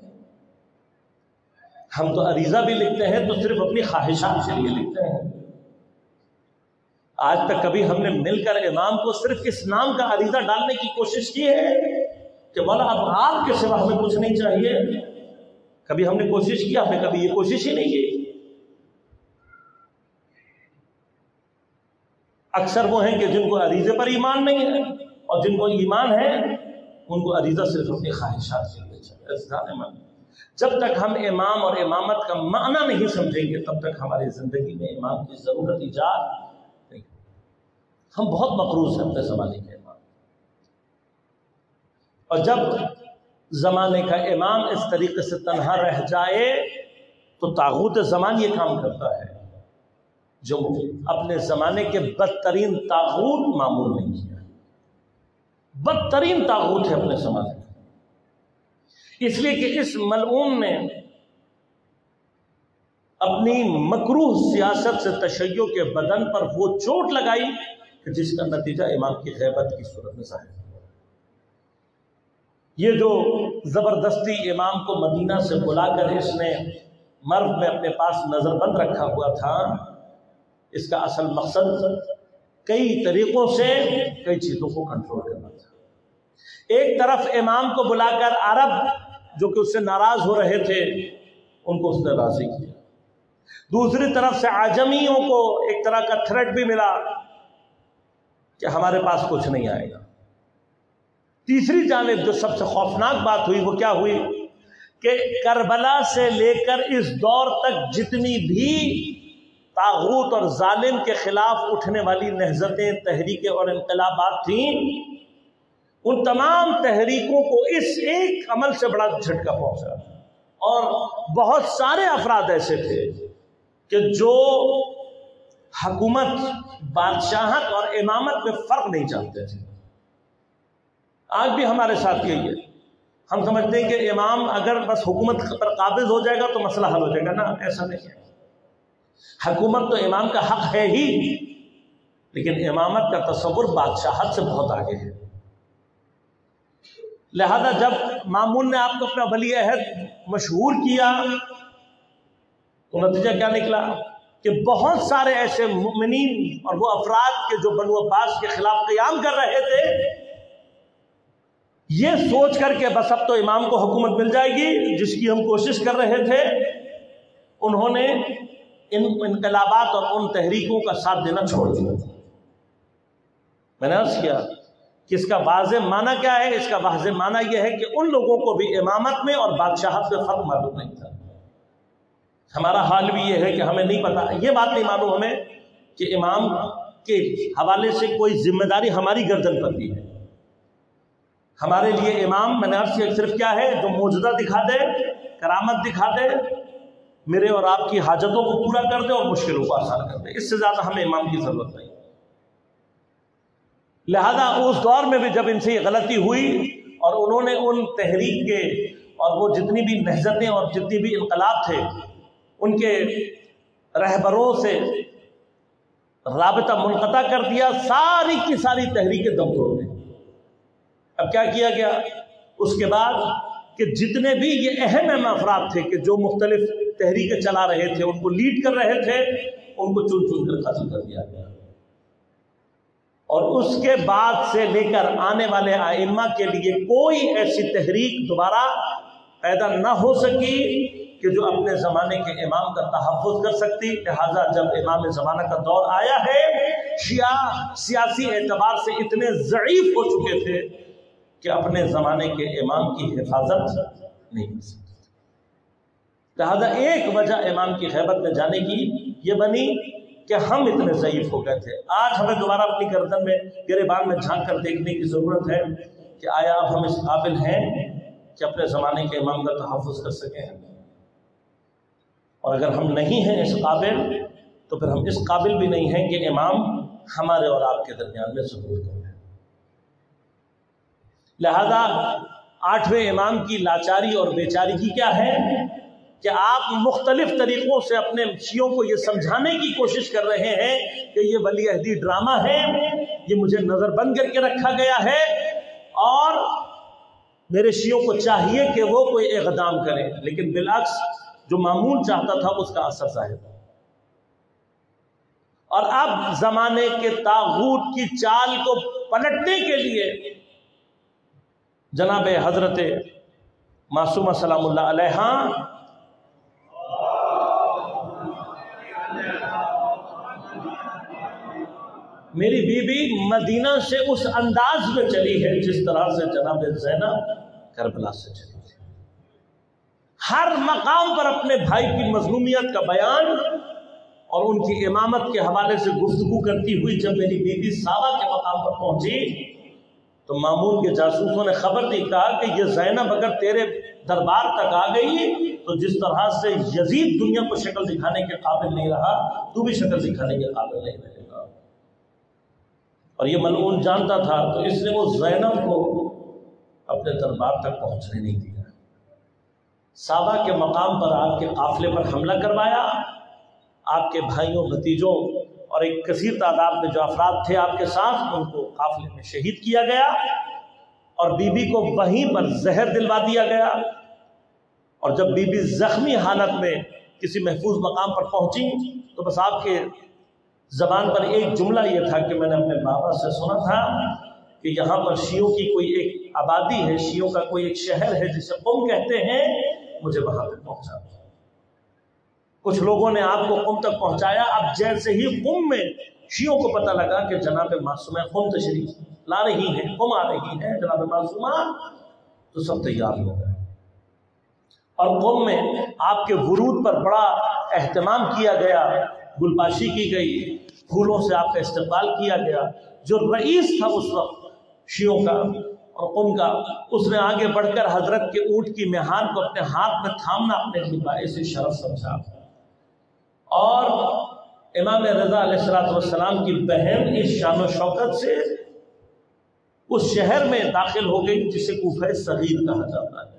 ہم تو عریضہ بھی لکھتے ہیں تو صرف اپنی خواہشات کے لیے لکھتے ہیں۔ آج تک کبھی ہم نے مل کر امام کو صرف اس نام کا عریضہ ڈالنے کی کوشش کی ہے کہ مولا اب آپ کے سوا ہمیں کچھ نہیں چاہیے؟ کبھی ہم نے کوشش کی؟ ہم نے کبھی یہ کوشش ہی نہیں کی۔ اکثر وہ ہیں کہ جن کو عریضے پر ایمان نہیں ہے، اور جن کو ایمان ہے ان کو عریضہ صرف اپنی خواہشات کے لیے چاہیے۔ جب تک ہم امام اور امامت کا معنی نہیں سمجھیں گے تب تک ہماری زندگی میں امام کی ضرورت ایجاد نہیں۔ ہم بہت مقروض ہیں اپنے زمانے کے امام، اور جب زمانے کا امام اس طریقے سے تنہا رہ جائے تو طاغوت زمان یہ کام کرتا ہے جو اپنے زمانے کے بدترین طاغوت معمول نہیں کیا۔ بدترین طاغوت ہے اپنے زمانے کا، اس لیے کہ اس ملعون نے اپنی مکروہ سیاست سے تشیع کے بدن پر وہ چوٹ لگائی کہ جس کا نتیجہ امام کی غیبت کی صورت میں ظاہر ہوا۔ یہ جو زبردستی امام کو مدینہ سے بلا کر اس نے مرو میں اپنے پاس نظر بند رکھا ہوا تھا، اس کا اصل مقصد کئی طریقوں سے کئی چیزوں کو کنٹرول کرنا تھا۔ ایک طرف امام کو بلا کر عرب جو کہ اس سے ناراض ہو رہے تھے ان کو اس نے راضی کیا، دوسری طرف سے عجمیوں کو ایک طرح کا تھریٹ بھی ملا کہ ہمارے پاس کچھ نہیں آئے گا۔ تیسری جانب جو سب سے خوفناک بات ہوئی وہ کیا ہوئی کہ کربلا سے لے کر اس دور تک جتنی بھی طاغوت اور ظالم کے خلاف اٹھنے والی نہضتیں، تحریکیں اور انقلابات تھیں، ان تمام تحریکوں کو اس ایک عمل سے بڑا جھٹکا پہنچا، اور بہت سارے افراد ایسے تھے کہ جو حکومت، بادشاہت اور امامت میں فرق نہیں جانتے تھے۔ آج بھی ہمارے ساتھ یہی ہے، ہم سمجھتے ہیں کہ امام اگر بس حکومت پر قابض ہو جائے گا تو مسئلہ حل ہو جائے گا۔ نا، ایسا نہیں ہے۔ حکومت تو امام کا حق ہے ہی، لیکن امامت کا تصور بادشاہت سے بہت آگے ہے۔ لہذا جب مامون نے آپ کو اپنا ولی عہد مشہور کیا تو نتیجہ کیا نکلا کہ بہت سارے ایسے مومنین اور وہ افراد کے جو بنو عباس کے خلاف قیام کر رہے تھے، یہ سوچ کر کہ بس اب تو امام کو حکومت مل جائے گی جس کی ہم کوشش کر رہے تھے، انہوں نے ان انقلابات اور ان تحریکوں کا ساتھ دینا چھوڑ دیا۔ میں نے عرض کیا کہ اس کا واضح معنی کیا ہے؟ اس کا واضح معنی یہ ہے کہ ان لوگوں کو بھی امامت میں اور بادشاہت میں فرق معلوم نہیں تھا۔ ہمارا حال بھی یہ ہے کہ ہمیں نہیں پتا، یہ بات نہیں معلوم ہمیں کہ امام کے حوالے سے کوئی ذمہ داری ہماری گردن پر بھی ہے۔ ہمارے لیے امام، میں نے عرض کیا، صرف کیا ہے؟ جو معجزہ دکھا دے، کرامت دکھا دے، میرے اور آپ کی حاجتوں کو پورا کر دے اور مشکلوں کو آسان کر دے، اس سے زیادہ ہمیں امام کی ضرورت نہیں۔ لہذا اس دور میں بھی جب ان سے یہ غلطی ہوئی اور انہوں نے ان تحریک کے اور وہ جتنی بھی نہضتیں اور جتنی بھی انقلاب تھے ان کے رہبروں سے رابطہ منقطع کر دیا، ساری کی ساری تحریکیں دم توڑ گئی۔ اب کیا کیا گیا اس کے بعد کہ جتنے بھی یہ اہم افراد تھے کہ جو مختلف تحریکیں چلا رہے تھے، ان کو لیڈ کر رہے تھے، ان کو چن چن کر قتل کر دیا گیا، اور اس کے بعد سے لے کر آنے والے ائمہ کے لیے کوئی ایسی تحریک دوبارہ پیدا نہ ہو سکی کہ جو اپنے زمانے کے امام کا تحفظ کر سکتی۔ لہٰذا جب امام زمانہ کا دور آیا ہے، شیعہ سیاسی اعتبار سے اتنے ضعیف ہو چکے تھے کہ اپنے زمانے کے امام کی حفاظت نہیں کر سکتے۔ لہذا ایک وجہ امام کی غیبت میں جانے کی یہ بنی کہ ہم اتنے ضعیف ہو گئے تھے۔ آج ہمیں دوبارہ اپنی گردن میں گریبان میں جھانک کر دیکھنے کی ضرورت ہے کہ آیا اب ہم اس قابل ہیں کہ اپنے زمانے کے امام کا تحفظ کر سکیں، اور اگر ہم نہیں ہیں اس قابل تو پھر ہم اس قابل بھی نہیں ہیں کہ امام ہمارے اور آپ کے درمیان میں ظہور کریں۔ لہذا آٹھویں امام کی لاچاری اور بیچاری کی کیا ہے کہ آپ مختلف طریقوں سے اپنے شیعوں کو یہ سمجھانے کی کوشش کر رہے ہیں کہ یہ ولی عہدی ڈرامہ ہے، یہ مجھے نظر بند کر کے رکھا گیا ہے، اور میرے شیعوں کو چاہیے کہ وہ کوئی اقدام کریں، لیکن بالعکس جو مامون چاہتا تھا اس کا اثر ظاہر تھا۔ اور اب زمانے کے طاغوت کی چال کو پلٹنے کے لیے جناب حضرت معصومہ سلام اللہ علیہا میری بیوی مدینہ سے اس انداز میں چلی ہے جس طرح سے جناب زینب کربلا سے چلی تھی، ہر مقام پر اپنے بھائی کی مظلومیت کا بیان اور ان کی امامت کے حوالے سے گفتگو کرتی ہوئی جب میری بیوی ساوا کے مقام پر پہنچی تو مامون کے جاسوسوں نے خبر دی، کہا کہ یہ زینب اگر تیرے دربار تک آ گئی تو جس طرح سے یزید دنیا کو شکل دکھانے کے قابل نہیں رہا تو بھی شکل دکھانے کے قابل نہیں رہے گا۔ اور یہ ملعون جانتا تھا، تو اس نے وہ زینب کو اپنے دربار تک پہنچنے نہیں دیا، ساوا کے مقام پر آپ کے قافلے پر حملہ کروایا، آپ کے بھائیوں بھتیجوں اور ایک کثیر تعداد میں جو افراد تھے آپ کے ساتھ ان کو قافلے میں شہید کیا گیا، اور بی بی کو وہیں پر زہر دلوا دیا گیا۔ اور جب بی بی زخمی حالت میں کسی محفوظ مقام پر پہنچی تو بس آپ کے زبان پر ایک جملہ یہ تھا کہ میں نے اپنے بابا سے سنا تھا کہ یہاں پر شیعوں کی کوئی ایک آبادی ہے، شیعوں کا کوئی ایک شہر ہے جسے قم کہتے ہیں، مجھے وہاں پہ پہنچا۔ کچھ لوگوں نے آپ کو قم تک پہنچایا۔ اب جیسے ہی قم میں شیعوں کو پتہ لگا کہ جناب معصومہ قم تشریف لا رہی ہیں، قم آ رہی ہیں جناب معصومہ، تو سب تیار ہو گئے، اور قم میں آپ کے ورود پر بڑا اہتمام کیا گیا، گلپاشی کی گئی، پھولوں سے آپ کا استقبال کیا گیا۔ جو رئیس تھا اس وقت شیعوں کا اور قم کا، اس نے آگے بڑھ کر حضرت کے اونٹ کی میہان کو اپنے ہاتھ میں تھامنا اپنے لیے باعث شرف سمجھا، اور امام رضا علیہ السلام کی بہن اس شان و شوکت سے اس شہر میں داخل ہو گئی جسے کوفہ صغیر کہا جاتا ہے۔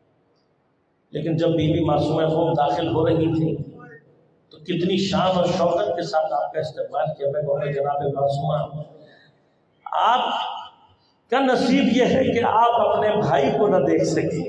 لیکن جب بی بی معصومہ قم داخل ہو رہی تھی تو کتنی شان اور شوکت کے ساتھ آپ کا استقبال کیا۔ میں کہوں گا جناب معصومہ، آپ کا نصیب یہ ہے کہ آپ اپنے بھائی کو نہ دیکھ سکیں،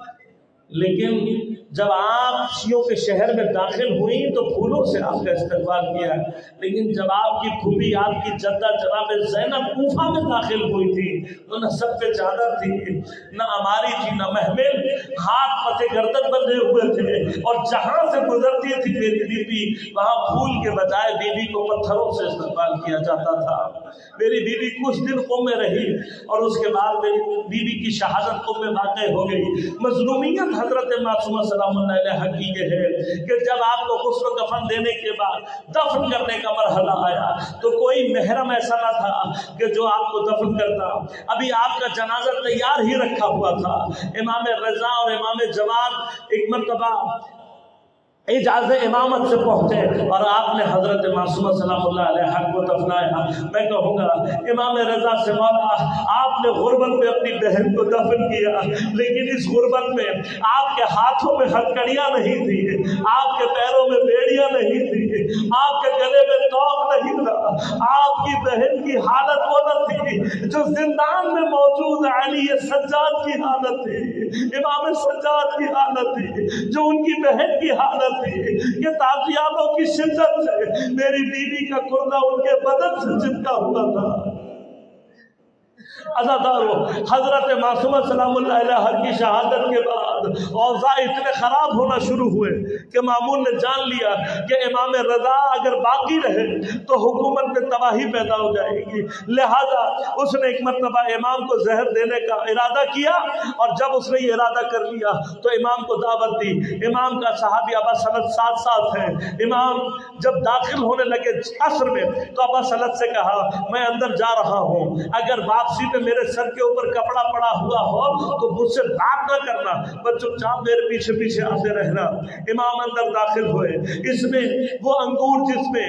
لیکن جب آپ شیعوں کے شہر میں داخل ہوئیں تو پھولوں سے آپ کا استقبال کیا، لیکن جب آپ کی پھوپھی آپ کی جدہ جناب زینب کوفہ میں داخل ہوئی تھی تو نہ سب پہ چادر تھی، نہ اماری تھی، نہ محمل، ہاتھ پتے گردن بندھے ہوئے تھے، اور جہاں سے گزرتی تھی میری بیوی وہاں پھول کے بجائے بیوی کو پتھروں سے استقبال کیا جاتا تھا۔ میری بیوی کچھ دن قم میں رہی اور اس کے بعد میری بیوی کی شہادت قم میں واقع ہو گئی۔ مظلومیت حضرت معصومہ سلام اللہ علیہ کی یہ ہے کہ جب آپ کو غسل و کفن دینے کے بعد دفن کرنے کا مرحلہ آیا تو کوئی محرم ایسا نہ تھا کہ جو آپ کو دفن کرتا، ابھی آپ کا جنازہ تیار ہی رکھا ہوا تھا۔ امام رضا اور امام جواد ایک مرتبہ اجازت امامت سے پہنچے اور آپ نے حضرت معصومہ سلام اللہ علیہ کو دفنایا۔ میں کہوں گا امام رضا سے، مولا آپ نے غربت میں اپنی بہن کو دفن کیا، لیکن اس غربت میں آپ کے ہاتھوں میں ہتکڑیاں نہیں تھی، آپ کے پیروں میں بیڑیاں نہیں تھی، آپ کے گلے میں توق نہیں تھا، آپ کی بہن کی حالت وہ نہ تھی جو زندان میں موجود علی سجاد کی حالت تھی، امام سجاد کی حالت تھی، جو ان کی بہن کی حالت تھی کہ تعزیاتوں کی شدت سے میری بیوی کا کردہ ان کے بدن سے چپکا ہوا تھا۔ عزادارو، حضرت معصومہ سلام اللہ علیہ کی شہادت کے بعد بعد اوضاع اتنے خراب ہونا شروع ہوئے کہ مامون نے جان لیا کہ امام رضا اگر باقی رہے تو حکومت میں تباہی پیدا ہو جائے گی، لہذا اس نے ایک مرتبہ امام کو زہر دینے کا ارادہ کیا، اور جب اس نے یہ ارادہ کر لیا تو امام کو دعوت دی۔ امام کا صحابی ابا سلط ساتھ ہے۔ امام جب داخل ہونے لگے عصر میں تو ابا سلط سے کہا میں اندر جا رہا ہوں، اگر واپسی میں میرے سر کے اوپر کپڑا پڑا ہوا ہو تو مجھ سے بات نہ کرنا، بس چپ چاپ میرے پیچھے پیچھے آتے رہنا۔ امام اندر داخل ہوئے، اس میں وہ انگور جس میں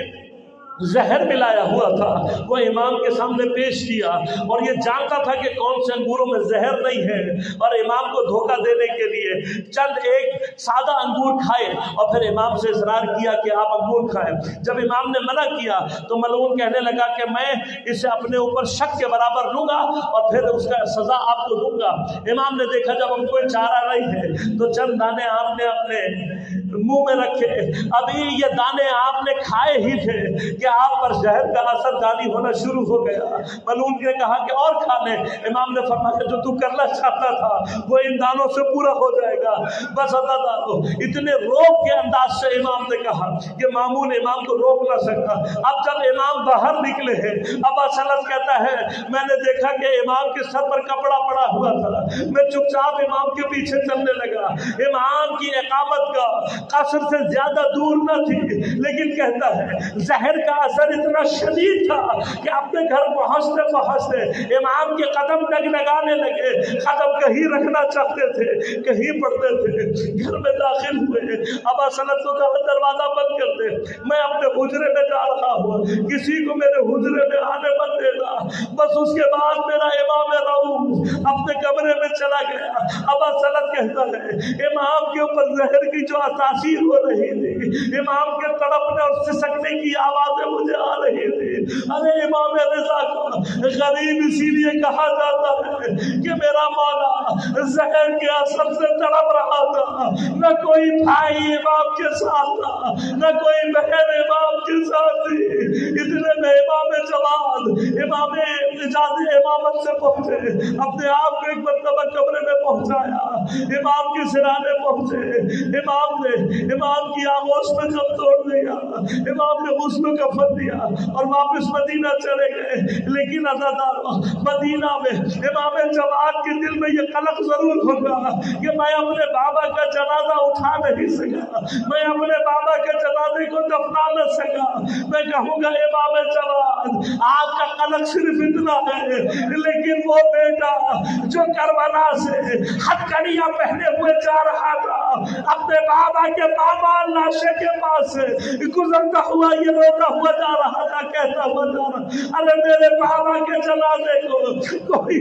زہر ملایا ہوا تھا وہ امام کے سامنے پیش کیا، اور یہ جانتا تھا کہ کون سے انگوروں میں زہر نہیں ہے، اور امام کو دھوکہ دینے کے لیے چند ایک سادہ انگور کھائے اور پھر امام سے اصرار کیا کہ آپ انگور کھائیں۔ جب امام نے منع کیا تو ملعون کہنے لگا کہ میں اسے اپنے اوپر شک کے برابر لوں گا اور پھر اس کا سزا آپ کو دوں گا۔ امام نے دیکھا جب ہم کوئی چارہ نہیں ہے تو چند دانے آپ نے اپنے منہ میں رکھے، ابھی یہ دانے آپ نے کھائے ہی تھے کہ آپ پر زہر کا اثر دانی ہونا شروع ہو گیا۔ ملعون نے کہا کہ اور کھا لیں۔ امام نے فرمایا جو تو کرنا چاہتا تھا وہ ان دانوں سے پورا ہو جائے گا، بس عطا دارو۔ اتنے روک کے انداز سے امام نے کہا کہ مامون امام کو روک نہ سکتا۔ اب جب امام باہر نکلے ہیں، ابا سلط کہتا ہے میں نے دیکھا کہ امام کے سر پر کپڑا پڑا ہوا تھا، میں چپ چاپ امام کے پیچھے چلنے لگا۔ امام کی اقامت کا قصر سے زیادہ دور نہ تھی، لیکن کہتا ہے زہر کا اثر اتنا شدید تھا کہ اپنے گھر پہنچتے امام کے قدم ڈگڈگانے لگے، قدم کہیں رکھنا چاہتے تھے کہیں پڑتے تھے۔ گھر میں داخل ہوئے، ابا سلط کو کہا دروازہ بند کر دے، میں اپنے حجرے میں جا رہا ہوں، کسی کو میرے حجرے میں آنے مت دینا۔ بس اس کے بعد میرا امام رؤوف اپنے کمرے میں چلا گیا۔ ابا سلط کہتا ہے امام کے اوپر زہر کی جو تاثیر ہو رہی تھی، امام کے تڑپنے اور سسکنے کی آوازیں مجھے آ رہی تھی۔ ارے امام رضا کو غریب اسی لیے کہا جاتا ہے کہ میرا مولا زہر کے اثر سے تڑپ رہا تھا، نہ کوئی بھائی امام کے ساتھ تھا، نہ کوئی بہن امام کے ساتھ تھی۔ اتنے میں امام جواد امام اجازت امامت سے پہنچے، اپنے آپ کو ایک مرتبہ کمرے میں پہنچایا، امام کے سرانے پہنچے، امام کی آغوش میں جب توڑ دیا، امام نے غسل کفن دیا اور واپس مدینہ چلے گئے۔ لیکن عزادارو مدینہ میں امام جواد کے دل میں یہ قلق ضرور ہوگا کہ میں اپنے بابا کا جنازہ اٹھا نہیں سکا، میں اپنے بابا کے جنازے کو دفنا نہ سکا۔ میں کہوں گا امام جواد آپ کا قلق صرف اتنا ہے، لیکن وہ بیٹا جو کربلا سے ہتھکڑیاں پہنے ہوئے جا رہا تھا، اپنے بابا کے پامال لاشے کے پاس سے گزرتا ہوا یہ روتا ہوا جا رہا تھا، کہتا ہوا جا رہا ارے میرے بابا کے جنازے کو کوئی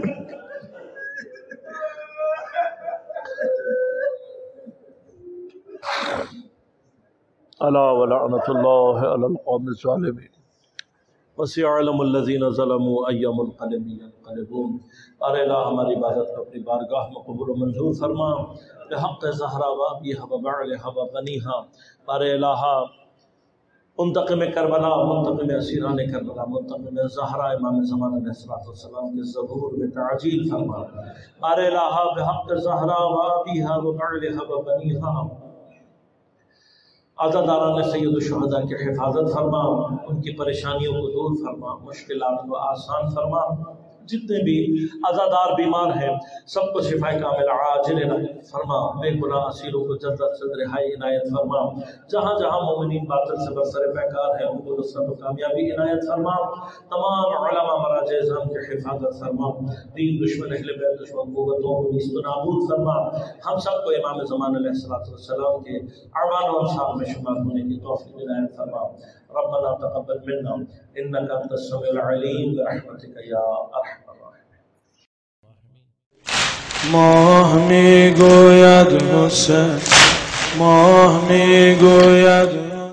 الا ولعنۃ اللہ علی القوم الظالمین وسيعلم الذين ظلموا أي منقلب ينقلبون۔ اور الہ ہماری عبادت کو اپنی بارگاہ میں قبول و منظور فرما بحق زہرا و ابیہا و بعلہا و بنیہا۔ اور الہ منتقم کربلا، منتقم اسیران کربلا، منتقم زہرا امام زمان علیہ السلام کے ظہور میں تعجیل فرما۔ اور الہ بحق زہرا و ابیہا و بعلہا و بنیہا عزاداران سید الشہداء کی حفاظت فرما، ان کی پریشانیوں کو دور فرما، مشکلات کو آسان فرما۔ جتنے بھی عزادار بیمار ہیں سب کو شفا کامل عاجل عنایت فرما، بے گناہ اسیروں کو جلد از جلد رہائی عنایت فرما، جہاں جہاں مومنین باطل سے برسر پیکار ہیں ان کو نصرت و کامیابی عنایت فرما، تمام علماء مراجع اعظام کی حفاظت فرما، دین دشمن اہل بیت دشمن قوتوں کو نیست و نابود فرما۔ ہم سب کو امام زمان علیہ السلام کے اعوان و انصار میں شمار ہونے کی توفیق عنایت فرما۔ ربنا تقبل منا انك انت السميع العليم برحمتك يا ارحم الراحمين۔ ماه میگوید حسین، ماه میگوید